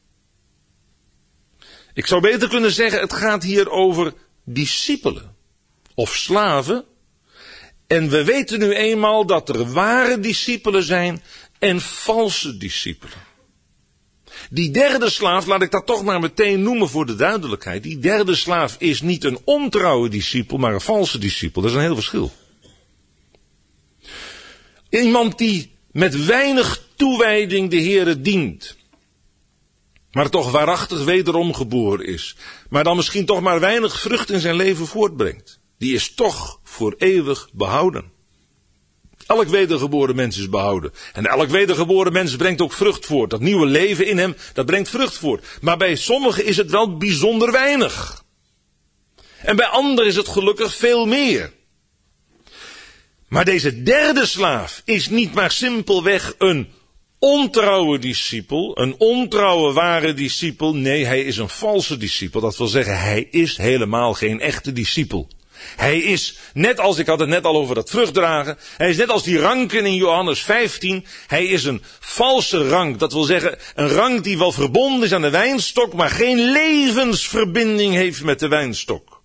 A: Ik zou beter kunnen zeggen, het gaat hier over discipelen of slaven. En we weten nu eenmaal dat er ware discipelen zijn en valse discipelen. Die derde slaaf, laat ik dat toch maar meteen noemen voor de duidelijkheid. Die derde slaaf is niet een ontrouwe discipel, maar een valse discipel. Dat is een heel verschil. Iemand die met weinig toewijding de Heere dient, maar toch waarachtig wederom geboren is, maar dan misschien toch maar weinig vrucht in zijn leven voortbrengt, die is toch voor eeuwig behouden. Elk wedergeboren mens is behouden. En elk wedergeboren mens brengt ook vrucht voort. Dat nieuwe leven in hem, dat brengt vrucht voort. Maar bij sommigen is het wel bijzonder weinig. En bij anderen is het gelukkig veel meer. Maar deze derde slaaf is niet maar simpelweg een ontrouwe discipel, een ontrouwe ware discipel. Nee, hij is een valse discipel. Dat wil zeggen, hij is helemaal geen echte discipel. Hij is, net als, ik had het net al over dat vruchtdragen, hij is net als die ranken in Johannes vijftien, hij is een valse rank. Dat wil zeggen, een rank die wel verbonden is aan de wijnstok, maar geen levensverbinding heeft met de wijnstok.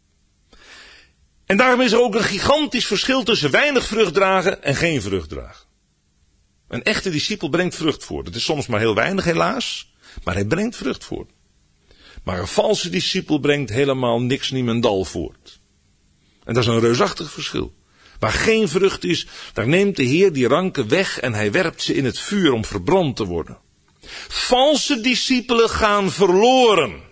A: En daarom is er ook een gigantisch verschil tussen weinig vrucht dragen en geen vrucht dragen. Een echte discipel brengt vrucht voort. Het is soms maar heel weinig helaas, maar hij brengt vrucht voort. Maar een valse discipel brengt helemaal niks niemendal voort. En dat is een reusachtig verschil. Waar geen vrucht is, daar neemt de Heer die ranken weg en hij werpt ze in het vuur om verbrand te worden. Valse discipelen gaan verloren.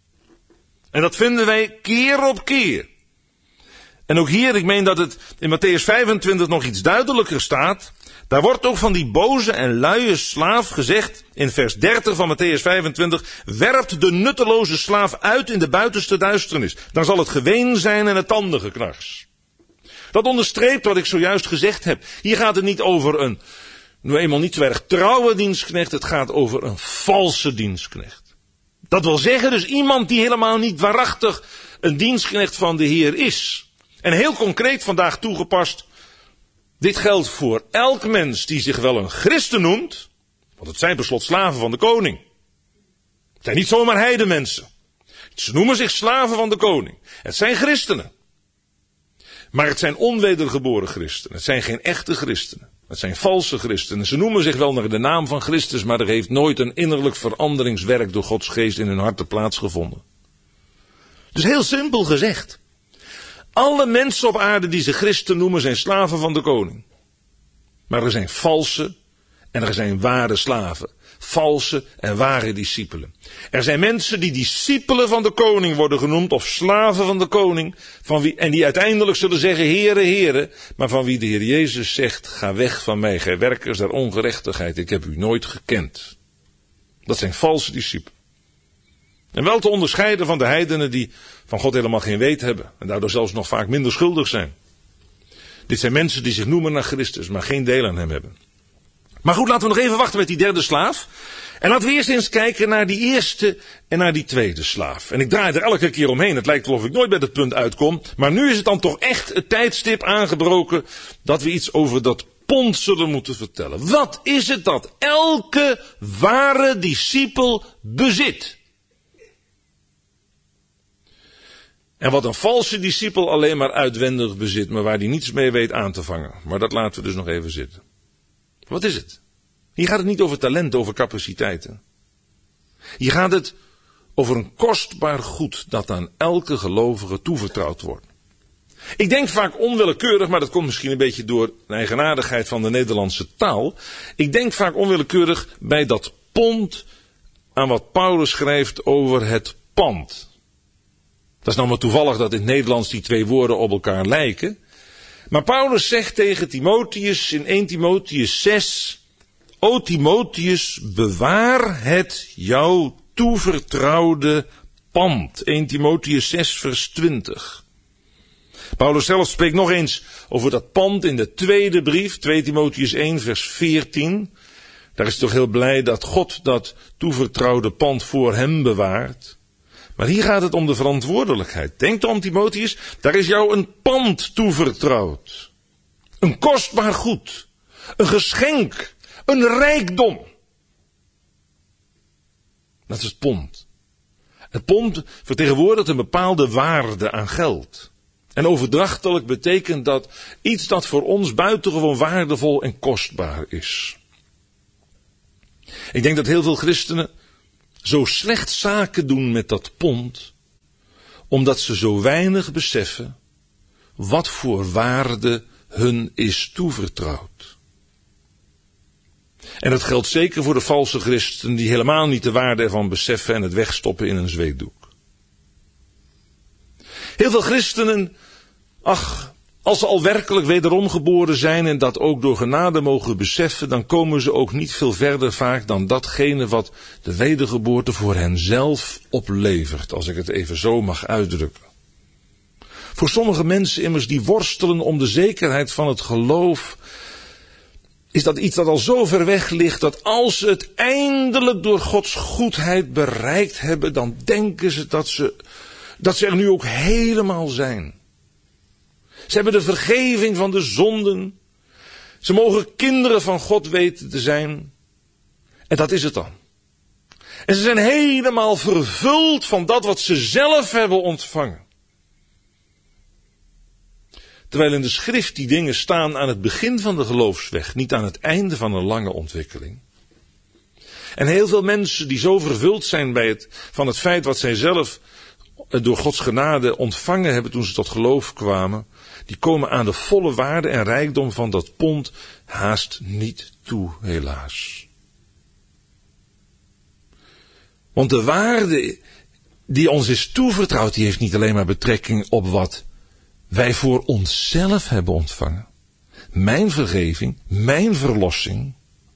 A: En dat vinden wij keer op keer. En ook hier, ik meen dat het in Matthäus vijfentwintig nog iets duidelijker staat. Daar wordt ook van die boze en luie slaaf gezegd, in vers dertig van Matthäus vijfentwintig, werpt de nutteloze slaaf uit in de buitenste duisternis. Dan zal het geween zijn en het tandengeknars. Dat onderstreept wat ik zojuist gezegd heb. Hier gaat het niet over een, nu eenmaal niet zo erg trouwe dienstknecht, het gaat over een valse dienstknecht. Dat wil zeggen dus iemand die helemaal niet waarachtig een dienstknecht van de Heer is. En heel concreet vandaag toegepast, dit geldt voor elk mens die zich wel een christen noemt, want het zijn per slot slaven van de koning. Het zijn niet zomaar heidenmensen. Ze noemen zich slaven van de koning. Het zijn christenen. Maar het zijn onwedergeboren christenen. Het zijn geen echte christenen. Het zijn valse christenen. Ze noemen zich wel naar de naam van Christus, maar er heeft nooit een innerlijk veranderingswerk door Gods geest in hun harten plaatsgevonden. Dus heel simpel gezegd. Alle mensen op aarde die zich christen noemen zijn slaven van de koning. Maar er zijn valse en er zijn ware slaven. Valse en ware discipelen. Er zijn mensen die discipelen van de koning worden genoemd of slaven van de koning. Van wie, en die uiteindelijk zullen zeggen, Heere, Heere. Maar van wie de Heer Jezus zegt, ga weg van mij, gij werkers der ongerechtigheid. Ik heb u nooit gekend. Dat zijn valse discipelen. En wel te onderscheiden van de heidenen die van God helemaal geen weet hebben. En daardoor zelfs nog vaak minder schuldig zijn. Dit zijn mensen die zich noemen naar Christus, maar geen deel aan hem hebben. Maar goed, laten we nog even wachten met die derde slaaf. En laten we eerst eens kijken naar die eerste en naar die tweede slaaf. En ik draai er elke keer omheen. Het lijkt wel of ik nooit bij dat punt uitkom. Maar nu is het dan toch echt het tijdstip aangebroken dat we iets over dat pond zullen moeten vertellen. Wat is het dat elke ware discipel bezit? En wat een valse discipel alleen maar uitwendig bezit, maar waar die niets mee weet aan te vangen. Maar dat laten we dus nog even zitten. Wat is het? Hier gaat het niet over talent, over capaciteiten. Hier gaat het over een kostbaar goed dat aan elke gelovige toevertrouwd wordt. Ik denk vaak onwillekeurig, maar dat komt misschien een beetje door de eigenaardigheid van de Nederlandse taal. Ik denk vaak onwillekeurig bij dat pond aan wat Paulus schrijft over het pand. Dat is nou maar toevallig dat in het Nederlands die twee woorden op elkaar lijken. Maar Paulus zegt tegen Timotheus in eerste Timotheus zes... O Timotheus, bewaar het jou toevertrouwde pand. eerste Timotheus zes vers twintig. Paulus zelf spreekt nog eens over dat pand in de tweede brief, tweede Timotheus één vers veertien. Daar is hij toch heel blij dat God dat toevertrouwde pand voor hem bewaart. Maar hier gaat het om de verantwoordelijkheid. Denk dan, Timotheus, daar is jou een pand toevertrouwd. Een kostbaar goed. Een geschenk. Een rijkdom. Dat is het pond. Het pond vertegenwoordigt een bepaalde waarde aan geld. En overdrachtelijk betekent dat iets dat voor ons buitengewoon waardevol en kostbaar is. Ik denk dat heel veel christenen zo slecht zaken doen met dat pond, omdat ze zo weinig beseffen wat voor waarde hun is toevertrouwd. En dat geldt zeker voor de valse christen die helemaal niet de waarde ervan beseffen en het wegstoppen in een zweetdoek. Heel veel christenen, ach, als ze al werkelijk wederom geboren zijn en dat ook door genade mogen beseffen, dan komen ze ook niet veel verder vaak dan datgene wat de wedergeboorte voor hen zelf oplevert, als ik het even zo mag uitdrukken. Voor sommige mensen immers die worstelen om de zekerheid van het geloof, is dat iets dat al zo ver weg ligt, dat als ze het eindelijk door Gods goedheid bereikt hebben, dan denken ze dat ze, dat ze er nu ook helemaal zijn. Ze hebben de vergeving van de zonden. Ze mogen kinderen van God weten te zijn. En dat is het dan. En ze zijn helemaal vervuld van dat wat ze zelf hebben ontvangen. Terwijl in de schrift die dingen staan aan het begin van de geloofsweg, niet aan het einde van een lange ontwikkeling. En heel veel mensen die zo vervuld zijn bij het, van het feit wat zij zelf door Gods genade ontvangen hebben toen ze tot geloof kwamen, die komen aan de volle waarde en rijkdom van dat pond haast niet toe, helaas. Want de waarde die ons is toevertrouwd, die heeft niet alleen maar betrekking op wat wij voor onszelf hebben ontvangen. Mijn vergeving, mijn verlossing.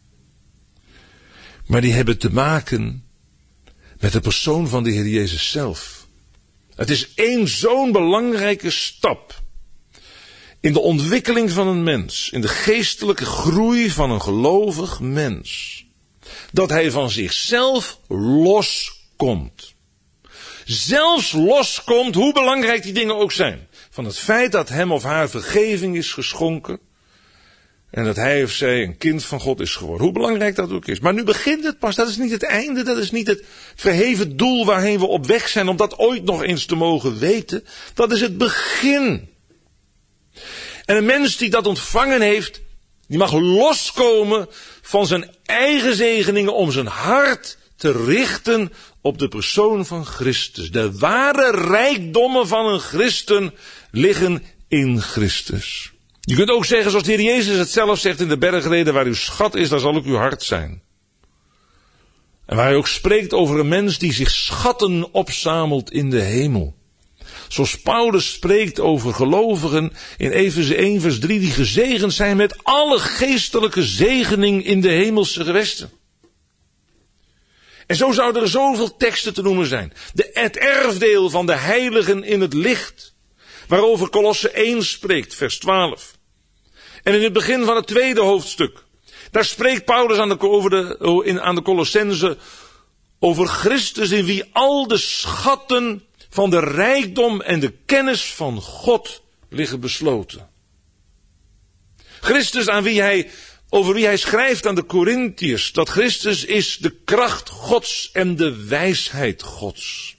A: Maar die hebben te maken met de persoon van de Heer Jezus zelf. Het is één zo'n belangrijke stap in de ontwikkeling van een mens, in de geestelijke groei van een gelovig mens, dat hij van zichzelf loskomt. Zelfs loskomt, hoe belangrijk die dingen ook zijn, van het feit dat hem of haar vergeving is geschonken en dat hij of zij een kind van God is geworden. Hoe belangrijk dat ook is. Maar nu begint het pas, dat is niet het einde, dat is niet het verheven doel waarheen we op weg zijn om dat ooit nog eens te mogen weten. Dat is het begin. En een mens die dat ontvangen heeft, die mag loskomen van zijn eigen zegeningen om zijn hart te richten op de persoon van Christus. De ware rijkdommen van een christen liggen in Christus. Je kunt ook zeggen, zoals de Heer Jezus het zelf zegt in de bergreden, waar uw schat is, daar zal ook uw hart zijn. En waar hij ook spreekt over een mens die zich schatten opzamelt in de hemel. Zoals Paulus spreekt over gelovigen in Efeze één vers drie, die gezegend zijn met alle geestelijke zegening in de hemelse gewesten. En zo zouden er zoveel teksten te noemen zijn. De, het erfdeel van de heiligen in het licht, waarover Kolosse één spreekt, vers twaalf. En in het begin van het tweede hoofdstuk, daar spreekt Paulus aan de, over de, in, aan de Colossenzen over Christus, in wie al de schatten van de rijkdom en de kennis van God liggen besloten. Christus aan wie hij, over wie hij schrijft aan de Korintiërs, dat Christus is de kracht Gods en de wijsheid Gods.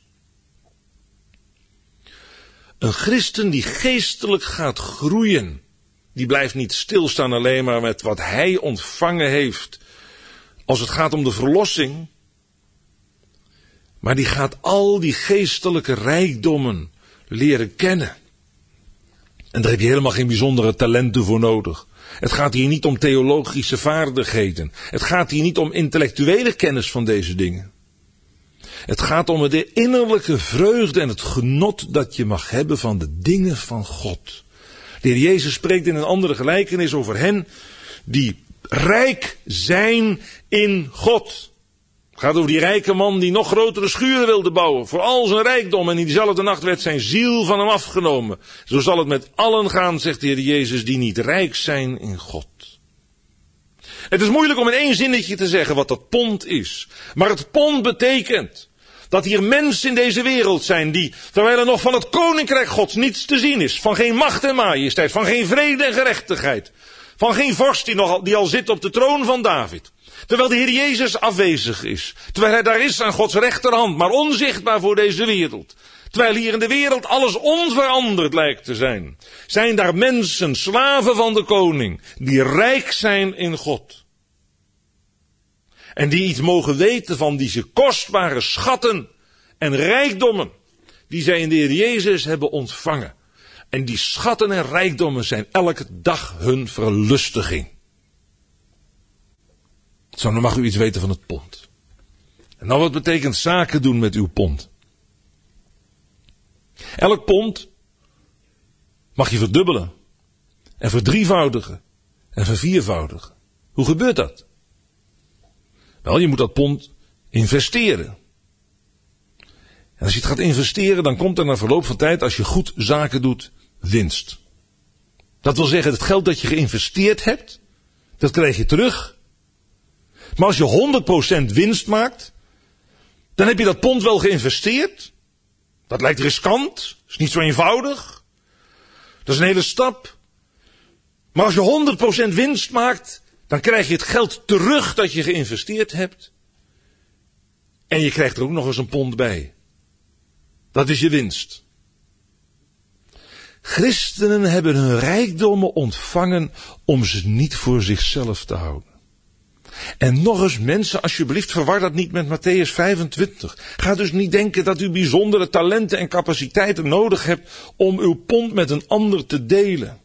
A: Een christen die geestelijk gaat groeien, die blijft niet stilstaan alleen maar met wat hij ontvangen heeft, als het gaat om de verlossing, maar die gaat al die geestelijke rijkdommen leren kennen. En daar heb je helemaal geen bijzondere talenten voor nodig. Het gaat hier niet om theologische vaardigheden. Het gaat hier niet om intellectuele kennis van deze dingen. Het gaat om de innerlijke vreugde en het genot dat je mag hebben van de dingen van God. De Heer Jezus spreekt in een andere gelijkenis over hen die rijk zijn in God. Het gaat over die rijke man die nog grotere schuren wilde bouwen voor al zijn rijkdom. En in diezelfde nacht werd zijn ziel van hem afgenomen. Zo zal het met allen gaan, zegt de Heer Jezus, die niet rijk zijn in God. Het is moeilijk om in één zinnetje te zeggen wat dat pond is. Maar het pond betekent dat hier mensen in deze wereld zijn die, terwijl er nog van het koninkrijk Gods niets te zien is, van geen macht en majesteit, van geen vrede en gerechtigheid, van geen vorst die, nog, die al zit op de troon van David, terwijl de Heer Jezus afwezig is, terwijl hij daar is aan Gods rechterhand, maar onzichtbaar voor deze wereld, terwijl hier in de wereld alles onveranderd lijkt te zijn, zijn daar mensen, slaven van de koning, die rijk zijn in God. En die iets mogen weten van deze kostbare schatten en rijkdommen die zij in de Heer Jezus hebben ontvangen. En die schatten en rijkdommen zijn elke dag hun verlustiging. Zo, dan mag u iets weten van het pond. En nou, wat betekent zaken doen met uw pond? Elk pond mag je verdubbelen. En verdrievoudigen. En verviervoudigen. Hoe gebeurt dat? Wel, je moet dat pond investeren. En als je het gaat investeren, dan komt er na verloop van tijd, als je goed zaken doet, winst. Dat wil zeggen, het geld dat je geïnvesteerd hebt, dat krijg je terug. Maar als je honderd procent winst maakt, dan heb je dat pond wel geïnvesteerd. Dat lijkt riskant, is niet zo eenvoudig. Dat is een hele stap. Maar als je honderd procent winst maakt, dan krijg je het geld terug dat je geïnvesteerd hebt. En je krijgt er ook nog eens een pond bij. Dat is je winst. Christenen hebben hun rijkdommen ontvangen om ze niet voor zichzelf te houden. En nog eens, mensen, alsjeblieft, verwar dat niet met Mattheüs vijfentwintig. Ga dus niet denken dat u bijzondere talenten en capaciteiten nodig hebt om uw pond met een ander te delen.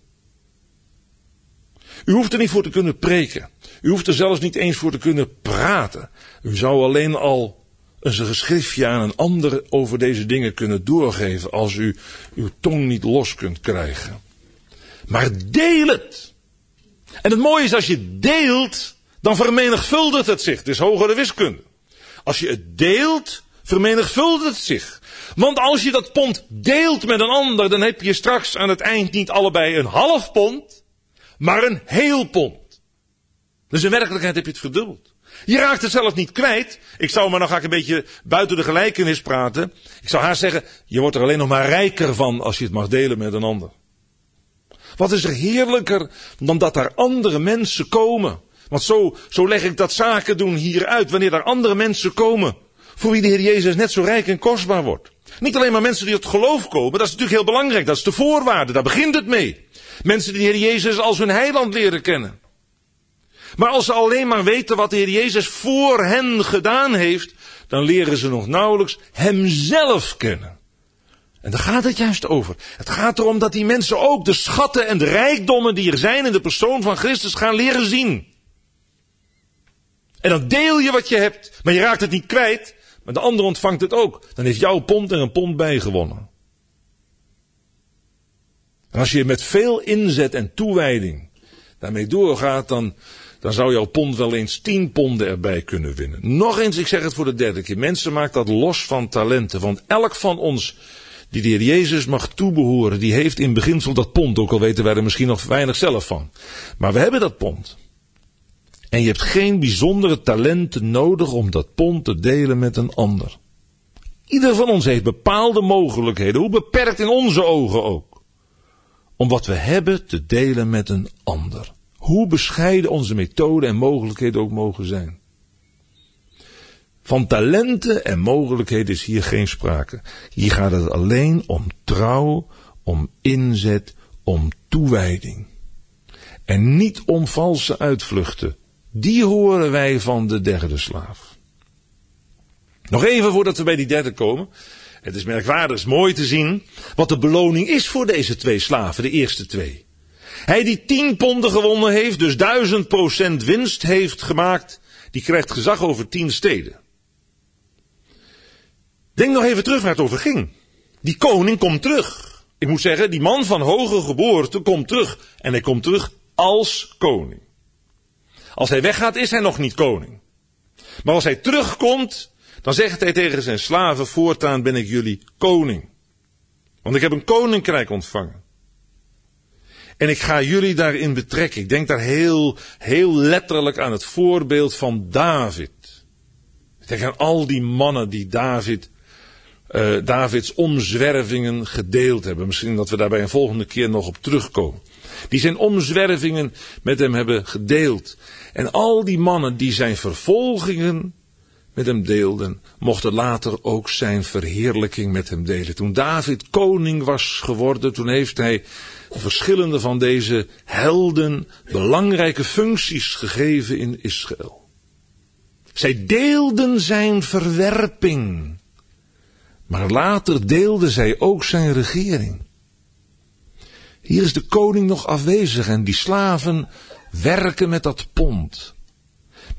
A: U hoeft er niet voor te kunnen preken. U hoeft er zelfs niet eens voor te kunnen praten. U zou alleen al eens een geschriftje aan een ander over deze dingen kunnen doorgeven als u uw tong niet los kunt krijgen. Maar deel het. En het mooie is, als je deelt, dan vermenigvuldigt het zich. Het is hogere wiskunde. Als je het deelt, vermenigvuldigt het zich. Want als je dat pond deelt met een ander, dan heb je straks aan het eind niet allebei een half pond, maar een heel pond. Dus in werkelijkheid heb je het verdubbeld. Je raakt het zelf niet kwijt. Ik zou, maar dan ga ik een beetje buiten de gelijkenis praten. Ik zou haast zeggen, je wordt er alleen nog maar rijker van als je het mag delen met een ander. Wat is er heerlijker dan dat daar andere mensen komen? Want zo, zo leg ik dat zaken doen hier uit. Wanneer er andere mensen komen, voor wie de Heer Jezus net zo rijk en kostbaar wordt. Niet alleen maar mensen die tot geloof komen, dat is natuurlijk heel belangrijk. Dat is de voorwaarde, daar begint het mee. Mensen die de Heer Jezus als hun heiland leren kennen. Maar als ze alleen maar weten wat de Heer Jezus voor hen gedaan heeft, dan leren ze nog nauwelijks Hemzelf kennen. En daar gaat het juist over. Het gaat erom dat die mensen ook de schatten en de rijkdommen die er zijn in de persoon van Christus gaan leren zien. En dan deel je wat je hebt, maar je raakt het niet kwijt, maar de ander ontvangt het ook. Dan heeft jouw pond er een pond bij gewonnen. En als je met veel inzet en toewijding daarmee doorgaat, dan, dan zou jouw pond wel eens tien ponden erbij kunnen winnen. Nog eens, ik zeg het voor de derde keer, mensen, maak dat los van talenten. Want elk van ons die de Heer Jezus mag toebehoren, die heeft in beginsel dat pond, ook al weten wij er misschien nog weinig zelf van. Maar we hebben dat pond. En je hebt geen bijzondere talenten nodig om dat pond te delen met een ander. Ieder van ons heeft bepaalde mogelijkheden, hoe beperkt in onze ogen ook, om wat we hebben te delen met een ander. Hoe bescheiden onze methoden en mogelijkheden ook mogen zijn. Van talenten en mogelijkheden is hier geen sprake. Hier gaat het alleen om trouw, om inzet, om toewijding. En niet om valse uitvluchten. Die horen wij van de derde slaaf. Nog even voordat we bij die derde komen. Het is merkwaardig, het is mooi te zien wat de beloning is voor deze twee slaven, de eerste twee. Hij die tien ponden gewonnen heeft, dus duizend procent winst heeft gemaakt, die krijgt gezag over tien steden. Denk nog even terug waar het over ging. Die koning komt terug. Ik moet zeggen, die man van hoge geboorte komt terug. En hij komt terug als koning. Als hij weggaat is hij nog niet koning. Maar als hij terugkomt, dan zegt hij tegen zijn slaven, voortaan ben ik jullie koning. Want ik heb een koninkrijk ontvangen. En ik ga jullie daarin betrekken. Ik denk daar heel, heel letterlijk aan het voorbeeld van David. Ik denk aan al die mannen die David, uh, Davids omzwervingen gedeeld hebben. Misschien dat we daarbij een volgende keer nog op terugkomen. Die zijn omzwervingen met hem hebben gedeeld. En al die mannen die zijn vervolgingen met hem deelden, mochten later ook zijn verheerlijking met hem delen. Toen David koning was geworden, toen heeft hij verschillende van deze helden belangrijke functies gegeven in Israël. Zij deelden zijn verwerping, maar later deelden zij ook zijn regering. Hier is de koning nog afwezig en die slaven werken met dat pond.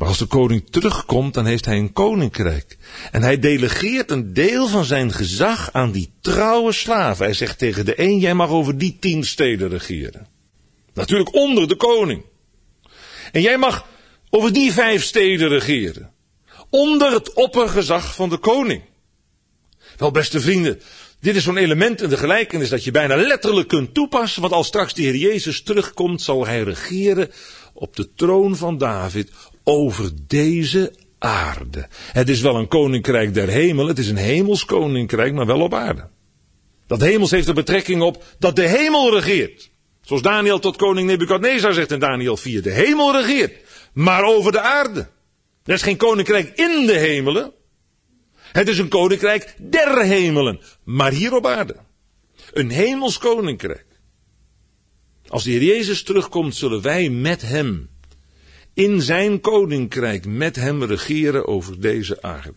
A: Maar als de koning terugkomt, dan heeft hij een koninkrijk. En hij delegeert een deel van zijn gezag aan die trouwe slaven. Hij zegt tegen de een, jij mag over die tien steden regeren. Natuurlijk onder de koning. En jij mag over die vijf steden regeren. Onder het oppergezag van de koning. Wel, beste vrienden, dit is zo'n element in de gelijkenis dat je bijna letterlijk kunt toepassen. Want als straks de Heer Jezus terugkomt, zal hij regeren op de troon van David over deze aarde. Het is wel een koninkrijk der hemel, het is een hemels koninkrijk, maar wel op aarde. Dat hemels heeft er betrekking op dat de hemel regeert. Zoals Daniel tot koning Nebukadnezar zegt in Daniel vier, de hemel regeert, maar over de aarde. Er is geen koninkrijk in de hemelen. Het is een koninkrijk der hemelen, maar hier op aarde. Een hemels koninkrijk. Als de Heer Jezus terugkomt, zullen wij met hem in zijn koninkrijk met hem regeren over deze aarde.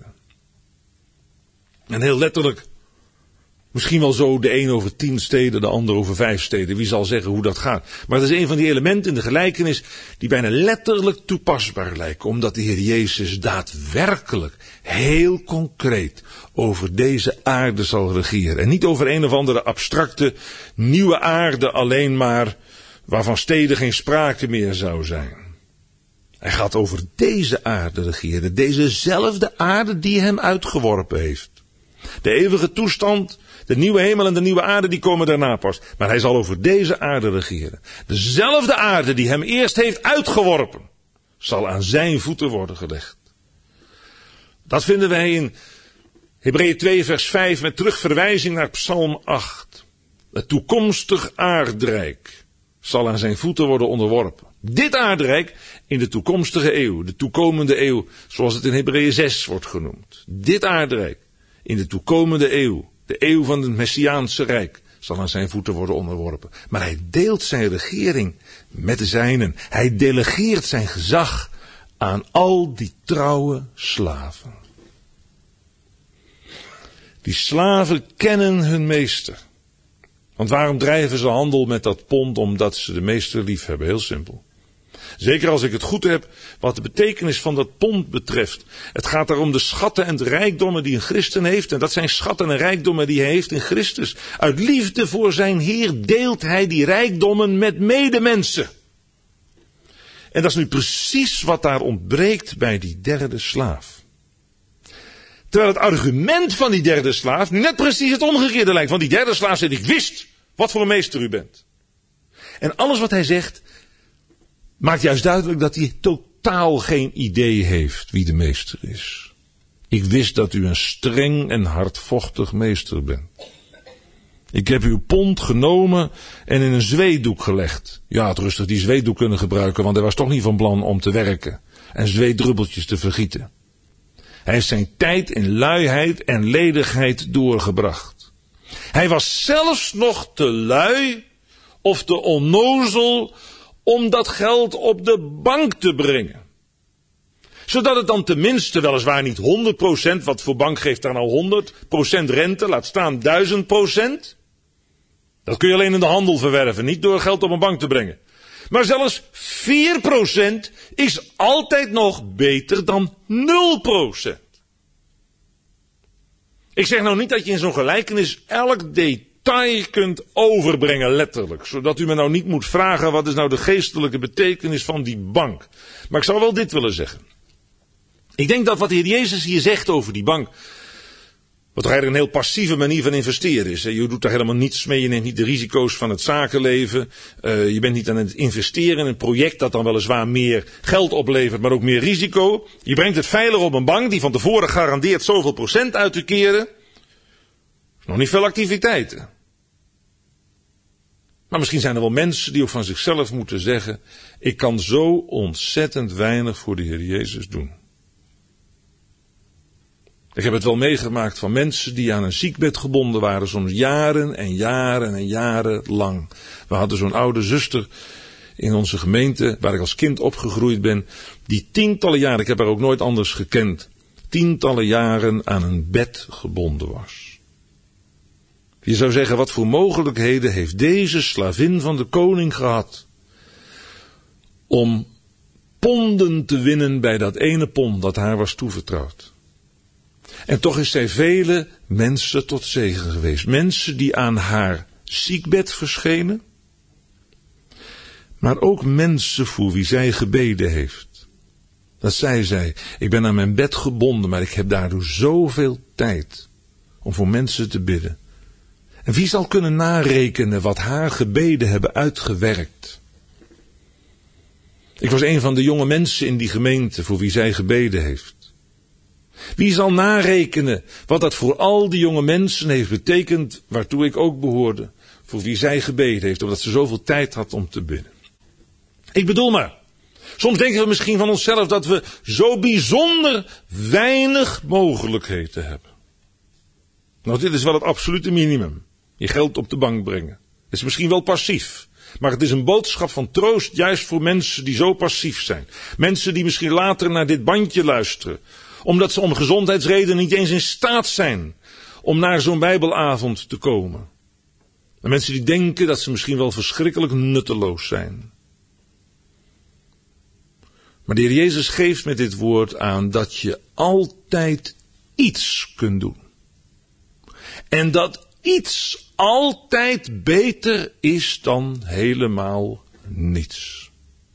A: En heel letterlijk, misschien wel zo de een over tien steden, de ander over vijf steden. Wie zal zeggen hoe dat gaat? Maar dat is een van die elementen in de gelijkenis die bijna letterlijk toepasbaar lijken. Omdat de Heer Jezus daadwerkelijk, heel concreet, over deze aarde zal regeren. En niet over een of andere abstracte nieuwe aarde alleen maar, waarvan steden geen sprake meer zou zijn. Hij gaat over deze aarde regeren. Dezezelfde aarde die hem uitgeworpen heeft. De eeuwige toestand, de nieuwe hemel en de nieuwe aarde, die komen daarna pas. Maar hij zal over deze aarde regeren. Dezelfde aarde die hem eerst heeft uitgeworpen, zal aan zijn voeten worden gelegd. Dat vinden wij in Hebreeën twee vers vijf met terugverwijzing naar Psalm acht. Het toekomstig aardrijk zal aan zijn voeten worden onderworpen. Dit aardrijk in de toekomstige eeuw, de toekomende eeuw, zoals het in Hebreeën zes wordt genoemd. Dit aardrijk in de toekomende eeuw, de eeuw van het Messiaanse Rijk, zal aan zijn voeten worden onderworpen. Maar hij deelt zijn regering met de zijnen. Hij delegeert zijn gezag aan al die trouwe slaven. Die slaven kennen hun meester. Want waarom drijven ze handel met dat pond? Omdat ze de meester lief hebben. Heel simpel. Zeker als ik het goed heb wat de betekenis van dat pond betreft. Het gaat daar om de schatten en de rijkdommen die een christen heeft. En dat zijn schatten en rijkdommen die hij heeft in Christus. Uit liefde voor zijn Heer deelt hij die rijkdommen met medemensen. En dat is nu precies wat daar ontbreekt bij die derde slaaf. Terwijl het argument van die derde slaaf net precies het omgekeerde lijkt. Want die derde slaaf zegt, ik wist wat voor een meester u bent. En alles wat hij zegt maakt juist duidelijk dat hij totaal geen idee heeft wie de meester is. Ik wist dat u een streng en hardvochtig meester bent. Ik heb uw pond genomen en in een zweetdoek gelegd. Ja, had rustig die zweetdoek kunnen gebruiken, want hij was toch niet van plan om te werken en zweetdruppeltjes te vergieten. Hij heeft zijn tijd in luiheid en ledigheid doorgebracht. Hij was zelfs nog te lui of te onnozel om dat geld op de bank te brengen. Zodat het dan tenminste, weliswaar niet honderd procent, wat voor bank geeft daar nou honderd procent rente, laat staan duizend procent. Dat kun je alleen in de handel verwerven, niet door geld op een bank te brengen. Maar zelfs vier procent is altijd nog beter dan nul procent. Ik zeg nou niet dat je in zo'n gelijkenis elk detail kunt overbrengen, letterlijk. Zodat u me nou niet moet vragen, wat is nou de geestelijke betekenis van die bank. Maar ik zou wel dit willen zeggen. Ik denk dat wat de Heer Jezus hier zegt over die bank, wat toch eigenlijk een heel passieve manier van investeren is. Je doet daar helemaal niets mee, je neemt niet de risico's van het zakenleven. Uh, je bent niet aan het investeren in een project dat dan weliswaar meer geld oplevert, maar ook meer risico. Je brengt het veilig op een bank die van tevoren garandeert zoveel procent uit te keren. Nog niet veel activiteiten. Maar misschien zijn er wel mensen die ook van zichzelf moeten zeggen, ik kan zo ontzettend weinig voor de Heer Jezus doen. Ik heb het wel meegemaakt van mensen die aan een ziekbed gebonden waren, soms jaren en jaren en jaren lang. We hadden zo'n oude zuster in onze gemeente, waar ik als kind opgegroeid ben, die tientallen jaren, ik heb haar ook nooit anders gekend, tientallen jaren aan een bed gebonden was. Je zou zeggen, wat voor mogelijkheden heeft deze slavin van de koning gehad om
B: ponden te winnen bij dat ene pond dat haar was toevertrouwd. En toch is zij vele mensen tot zegen geweest. Mensen die aan haar ziekbed verschenen. Maar ook mensen voor wie zij gebeden heeft. Dat zij zei, ik ben aan mijn bed gebonden, maar ik heb daardoor zoveel tijd om voor mensen te bidden. En wie zal kunnen narekenen wat haar gebeden hebben uitgewerkt? Ik was een van de jonge mensen in die gemeente voor wie zij gebeden heeft. Wie zal narekenen wat dat voor al die jonge mensen heeft betekend, waartoe ik ook behoorde, voor wie zij gebeden heeft, omdat ze zoveel tijd had om te bidden. Ik bedoel maar, soms denken we misschien van onszelf dat we zo bijzonder weinig mogelijkheden hebben. Nou, dit is wel het absolute minimum. Je geld op de bank brengen. Dat is misschien wel passief. Maar het is een boodschap van troost juist voor mensen die zo passief zijn. Mensen die misschien later naar dit bandje luisteren. Omdat ze om gezondheidsredenen niet eens in staat zijn om naar zo'n bijbelavond te komen. En mensen die denken dat ze misschien wel verschrikkelijk nutteloos zijn. Maar de Heer Jezus geeft met dit woord aan dat je altijd iets kunt doen. En dat iets altijd beter is dan helemaal niets.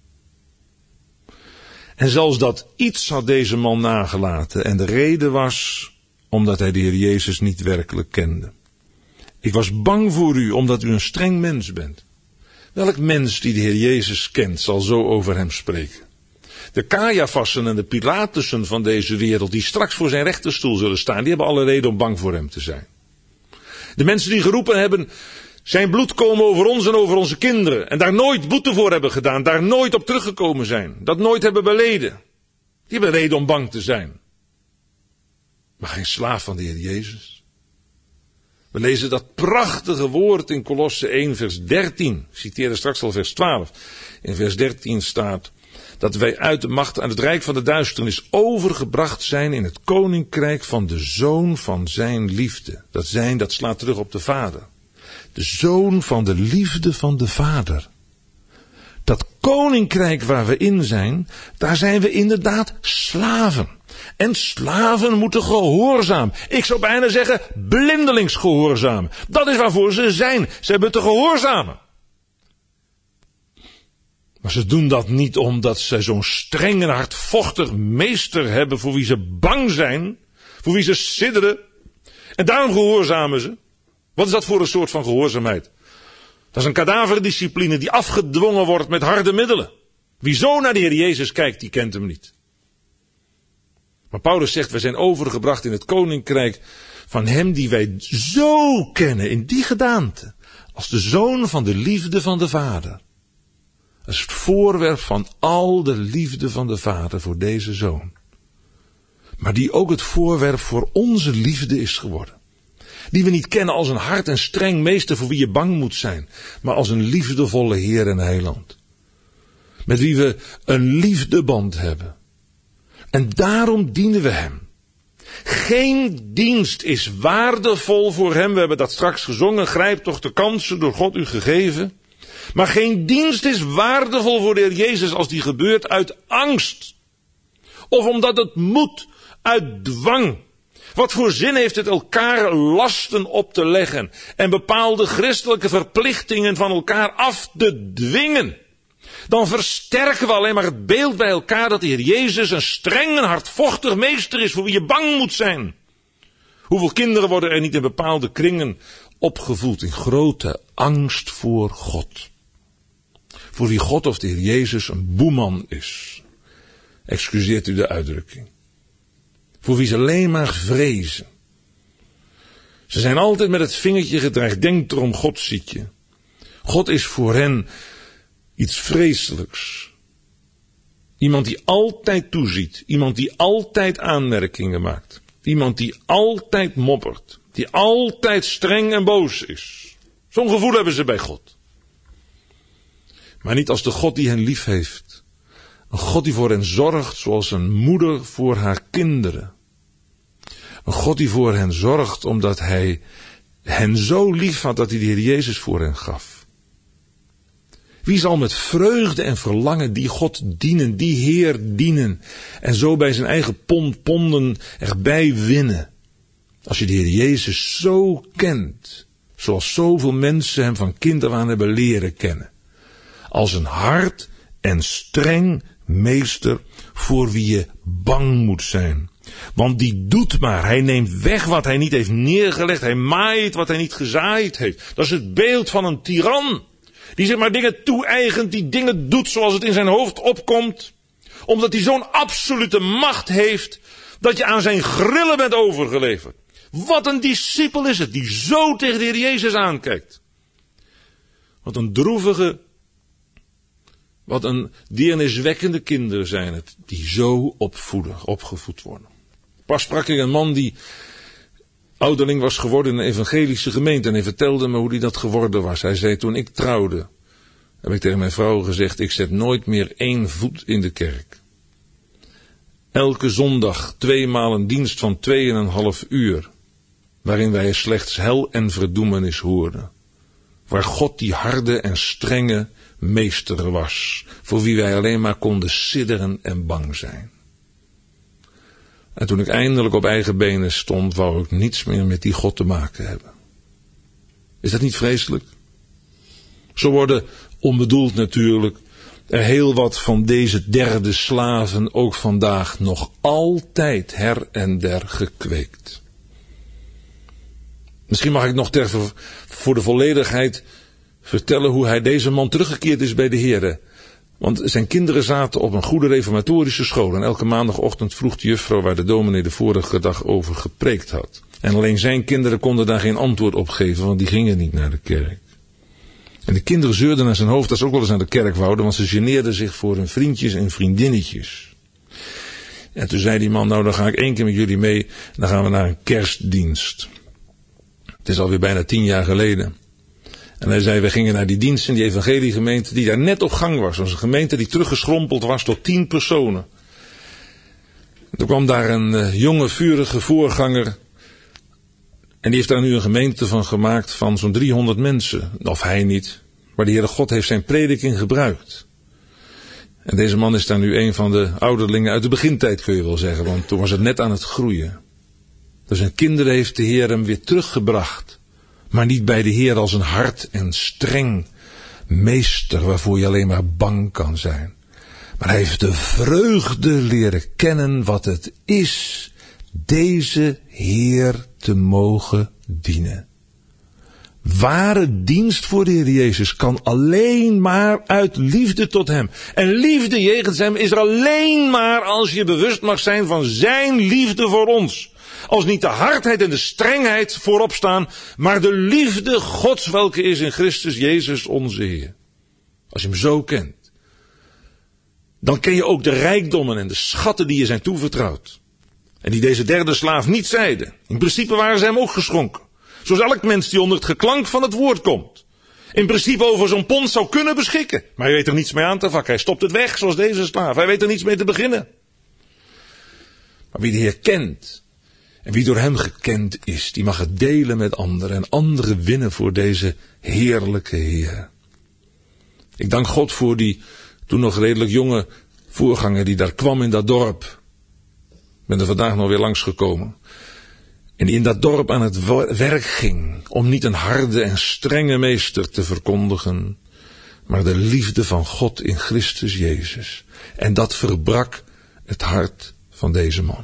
B: En zelfs dat iets had deze man nagelaten. En de reden was omdat hij de Heer Jezus niet werkelijk kende. Ik was bang voor u omdat u een streng mens bent. Welk mens die de Heer Jezus kent zal zo over hem spreken? De Cajafassen en de Pilatussen van deze wereld die straks voor zijn rechterstoel zullen staan, die hebben alle reden om bang voor hem te zijn. De mensen die geroepen hebben, zijn bloed komen over ons en over onze kinderen. En daar nooit boete voor hebben gedaan, daar nooit op teruggekomen zijn. Dat nooit hebben beleden. Die hebben reden om bang te zijn. Maar geen slaaf van de Heer Jezus. We lezen dat prachtige woord in Kolosse één vers dertien. Ik citeerde straks al vers twaalf. In vers dertien staat dat wij uit de macht aan het rijk van de duisternis overgebracht zijn in het koninkrijk van de Zoon van zijn liefde. Dat zijn, dat slaat terug op de Vader. De Zoon van de liefde van de Vader. Dat koninkrijk waar we in zijn, daar zijn we inderdaad slaven. En slaven moeten gehoorzaam. Ik zou bijna zeggen blindelings gehoorzaam. Dat is waarvoor ze zijn. Ze hebben te gehoorzamen. Maar ze doen dat niet omdat ze zo'n streng en hardvochtig meester hebben voor wie ze bang zijn, voor wie ze sidderen. En daarom gehoorzamen ze. Wat is dat voor een soort van gehoorzaamheid? Dat is een kadaverdiscipline die afgedwongen wordt met harde middelen. Wie zo naar de Heer Jezus kijkt, die kent hem niet. Maar Paulus zegt, wij zijn overgebracht in het koninkrijk van hem die wij zo kennen, in die gedaante, als de Zoon van de liefde van de Vader. Dat is het voorwerp van al de liefde van de Vader voor deze Zoon. Maar die ook het voorwerp voor onze liefde is geworden. Die we niet kennen als een hard en streng meester voor wie je bang moet zijn, maar als een liefdevolle Heer en Heiland. Met wie we een liefdeband hebben. En daarom dienen we hem. Geen dienst is waardevol voor hem. We hebben dat straks gezongen. Grijp toch de kansen door God u gegeven. Maar geen dienst is waardevol voor de Heer Jezus als die gebeurt uit angst. Of omdat het moet, uit dwang. Wat voor zin heeft het elkaar lasten op te leggen en bepaalde christelijke verplichtingen van elkaar af te dwingen? Dan versterken we alleen maar het beeld bij elkaar dat de Heer Jezus een streng en hardvochtig meester is voor wie je bang moet zijn. Hoeveel kinderen worden er niet in bepaalde kringen opgevoed in grote angst voor God? Voor wie God of de Heer Jezus een boeman is. Excuseert u de uitdrukking. Voor wie ze alleen maar vrezen. Ze zijn altijd met het vingertje gedreigd. Denk erom, God ziet je. God is voor hen iets vreselijks. Iemand die altijd toeziet. Iemand die altijd aanmerkingen maakt. Iemand die altijd moppert. Die altijd streng en boos is. Zo'n gevoel hebben ze bij God. Maar niet als de God die hen lief heeft. Een God die voor hen zorgt zoals een moeder voor haar kinderen. Een God die voor hen zorgt omdat hij hen zo lief had dat hij de Heer Jezus voor hen gaf. Wie zal met vreugde en verlangen die God dienen, die Heer dienen en zo bij zijn eigen pond, ponden erbij winnen? Als je de Heer Jezus zo kent, zoals zoveel mensen hem van kind af aan hebben leren kennen. Als een hard en streng meester voor wie je bang moet zijn. Want die doet maar, hij neemt weg wat hij niet heeft neergelegd, hij maait wat hij niet gezaaid heeft. Dat is het beeld van een tiran. Die zich maar dingen toe-eigent, die dingen doet zoals het in zijn hoofd opkomt. Omdat hij zo'n absolute macht heeft, dat je aan zijn grillen bent overgeleverd. Wat een discipel is het, die zo tegen de Heer Jezus aankijkt. Wat een droevige, wat een deerniswekkende kinderen zijn het, die zo opvoeden, opgevoed worden. Pas sprak ik een man die ouderling was geworden in een evangelische gemeente en hij vertelde me hoe hij dat geworden was. Hij zei, toen ik trouwde, heb ik tegen mijn vrouw gezegd, ik zet nooit meer één voet in de kerk. Elke zondag tweemaal een dienst van tweeënhalf uur, waarin wij slechts hel en verdoemenis hoorden. Waar God die harde en strenge meester was, voor wie wij alleen maar konden sidderen en bang zijn. En toen ik eindelijk op eigen benen stond, wou ik niets meer met die God te maken hebben. Is dat niet vreselijk? Zo worden, onbedoeld natuurlijk, er heel wat van deze derde slaven ook vandaag nog altijd her en der gekweekt. Misschien mag ik nog ter, voor de volledigheid vertellen hoe hij deze man teruggekeerd is bij de Heere. Want zijn kinderen zaten op een goede reformatorische school. En elke maandagochtend vroeg de juffrouw waar de dominee de vorige dag over gepreekt had. En alleen zijn kinderen konden daar geen antwoord op geven, want die gingen niet naar de kerk. En de kinderen zeurden naar zijn hoofd dat ze ook wel eens naar de kerk wouden, want ze geneerden zich voor hun vriendjes en vriendinnetjes. En toen zei die man, nou dan ga ik één keer met jullie mee, en dan gaan we naar een kerstdienst. Het is alweer bijna tien jaar geleden. En hij zei, we gingen naar die dienst in die evangeliegemeente die daar net op gang was. Dat was een gemeente die teruggeschrompeld was tot tien personen. En toen kwam daar een uh, jonge, vurige voorganger. En die heeft daar nu een gemeente van gemaakt van zo'n driehonderd mensen. Of hij niet. Maar de Heere God heeft zijn prediking gebruikt. En deze man is daar nu een van de ouderlingen uit de begintijd, kun je wel zeggen. Want toen was het net aan het groeien. Dus zijn kinderen heeft de Heer hem weer teruggebracht. Maar niet bij de Heer als een hard en streng meester waarvoor je alleen maar bang kan zijn. Maar hij heeft de vreugde leren kennen wat het is deze Heer te mogen dienen. Ware dienst voor de Heer Jezus kan alleen maar uit liefde tot hem. En liefde jegens hem is er alleen maar als je bewust mag zijn van zijn liefde voor ons. Als niet de hardheid en de strengheid voorop staan, maar de liefde Gods welke is in Christus Jezus onze Heer. Als je hem zo kent, dan ken je ook de rijkdommen en de schatten die je zijn toevertrouwd. En die deze derde slaaf niet zeiden. In principe waren ze hem ook geschonken. Zoals elk mens die onder het geklank van het woord komt. In principe over zo'n pond zou kunnen beschikken. Maar hij weet er niets mee aan te vakken. Hij stopt het weg zoals deze slaaf. Hij weet er niets mee te beginnen. Maar wie de Heer kent en wie door hem gekend is, die mag het delen met anderen en anderen winnen voor deze heerlijke Heer. Ik dank God voor die toen nog redelijk jonge voorganger die daar kwam in dat dorp. Ik ben er vandaag nog weer langsgekomen. En die in dat dorp aan het werk ging om niet een harde en strenge meester te verkondigen, maar de liefde van God in Christus Jezus. En dat verbrak het hart van deze man.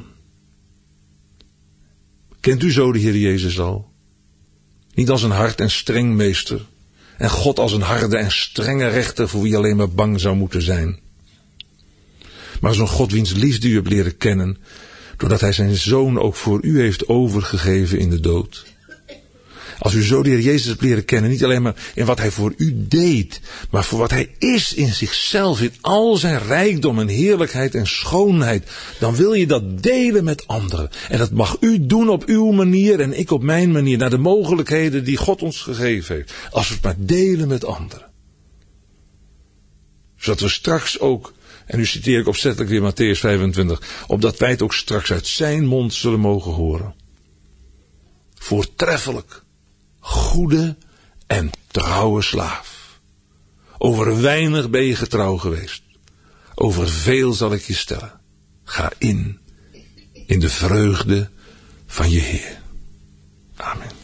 B: Kent u zo de Heer Jezus al? Niet als een hard en streng meester. En God als een harde en strenge rechter voor wie alleen maar bang zou moeten zijn. Maar als een God wiens liefde u hebt leren kennen, doordat hij zijn zoon ook voor u heeft overgegeven in de dood. Als u zo de Heer Jezus hebt leren kennen, niet alleen maar in wat hij voor u deed, maar voor wat hij is in zichzelf, in al zijn rijkdom en heerlijkheid en schoonheid, dan wil je dat delen met anderen. En dat mag u doen op uw manier en ik op mijn manier, naar de mogelijkheden die God ons gegeven heeft. Als we het maar delen met anderen. Zodat we straks ook, en nu citeer ik opzettelijk weer Matthäus vijfentwintig, opdat wij het ook straks uit zijn mond zullen mogen horen. Voortreffelijk, goede en trouwe slaaf. Over weinig ben je getrouw geweest. Over veel zal ik je stellen. Ga in, in de vreugde van je Heer. Amen.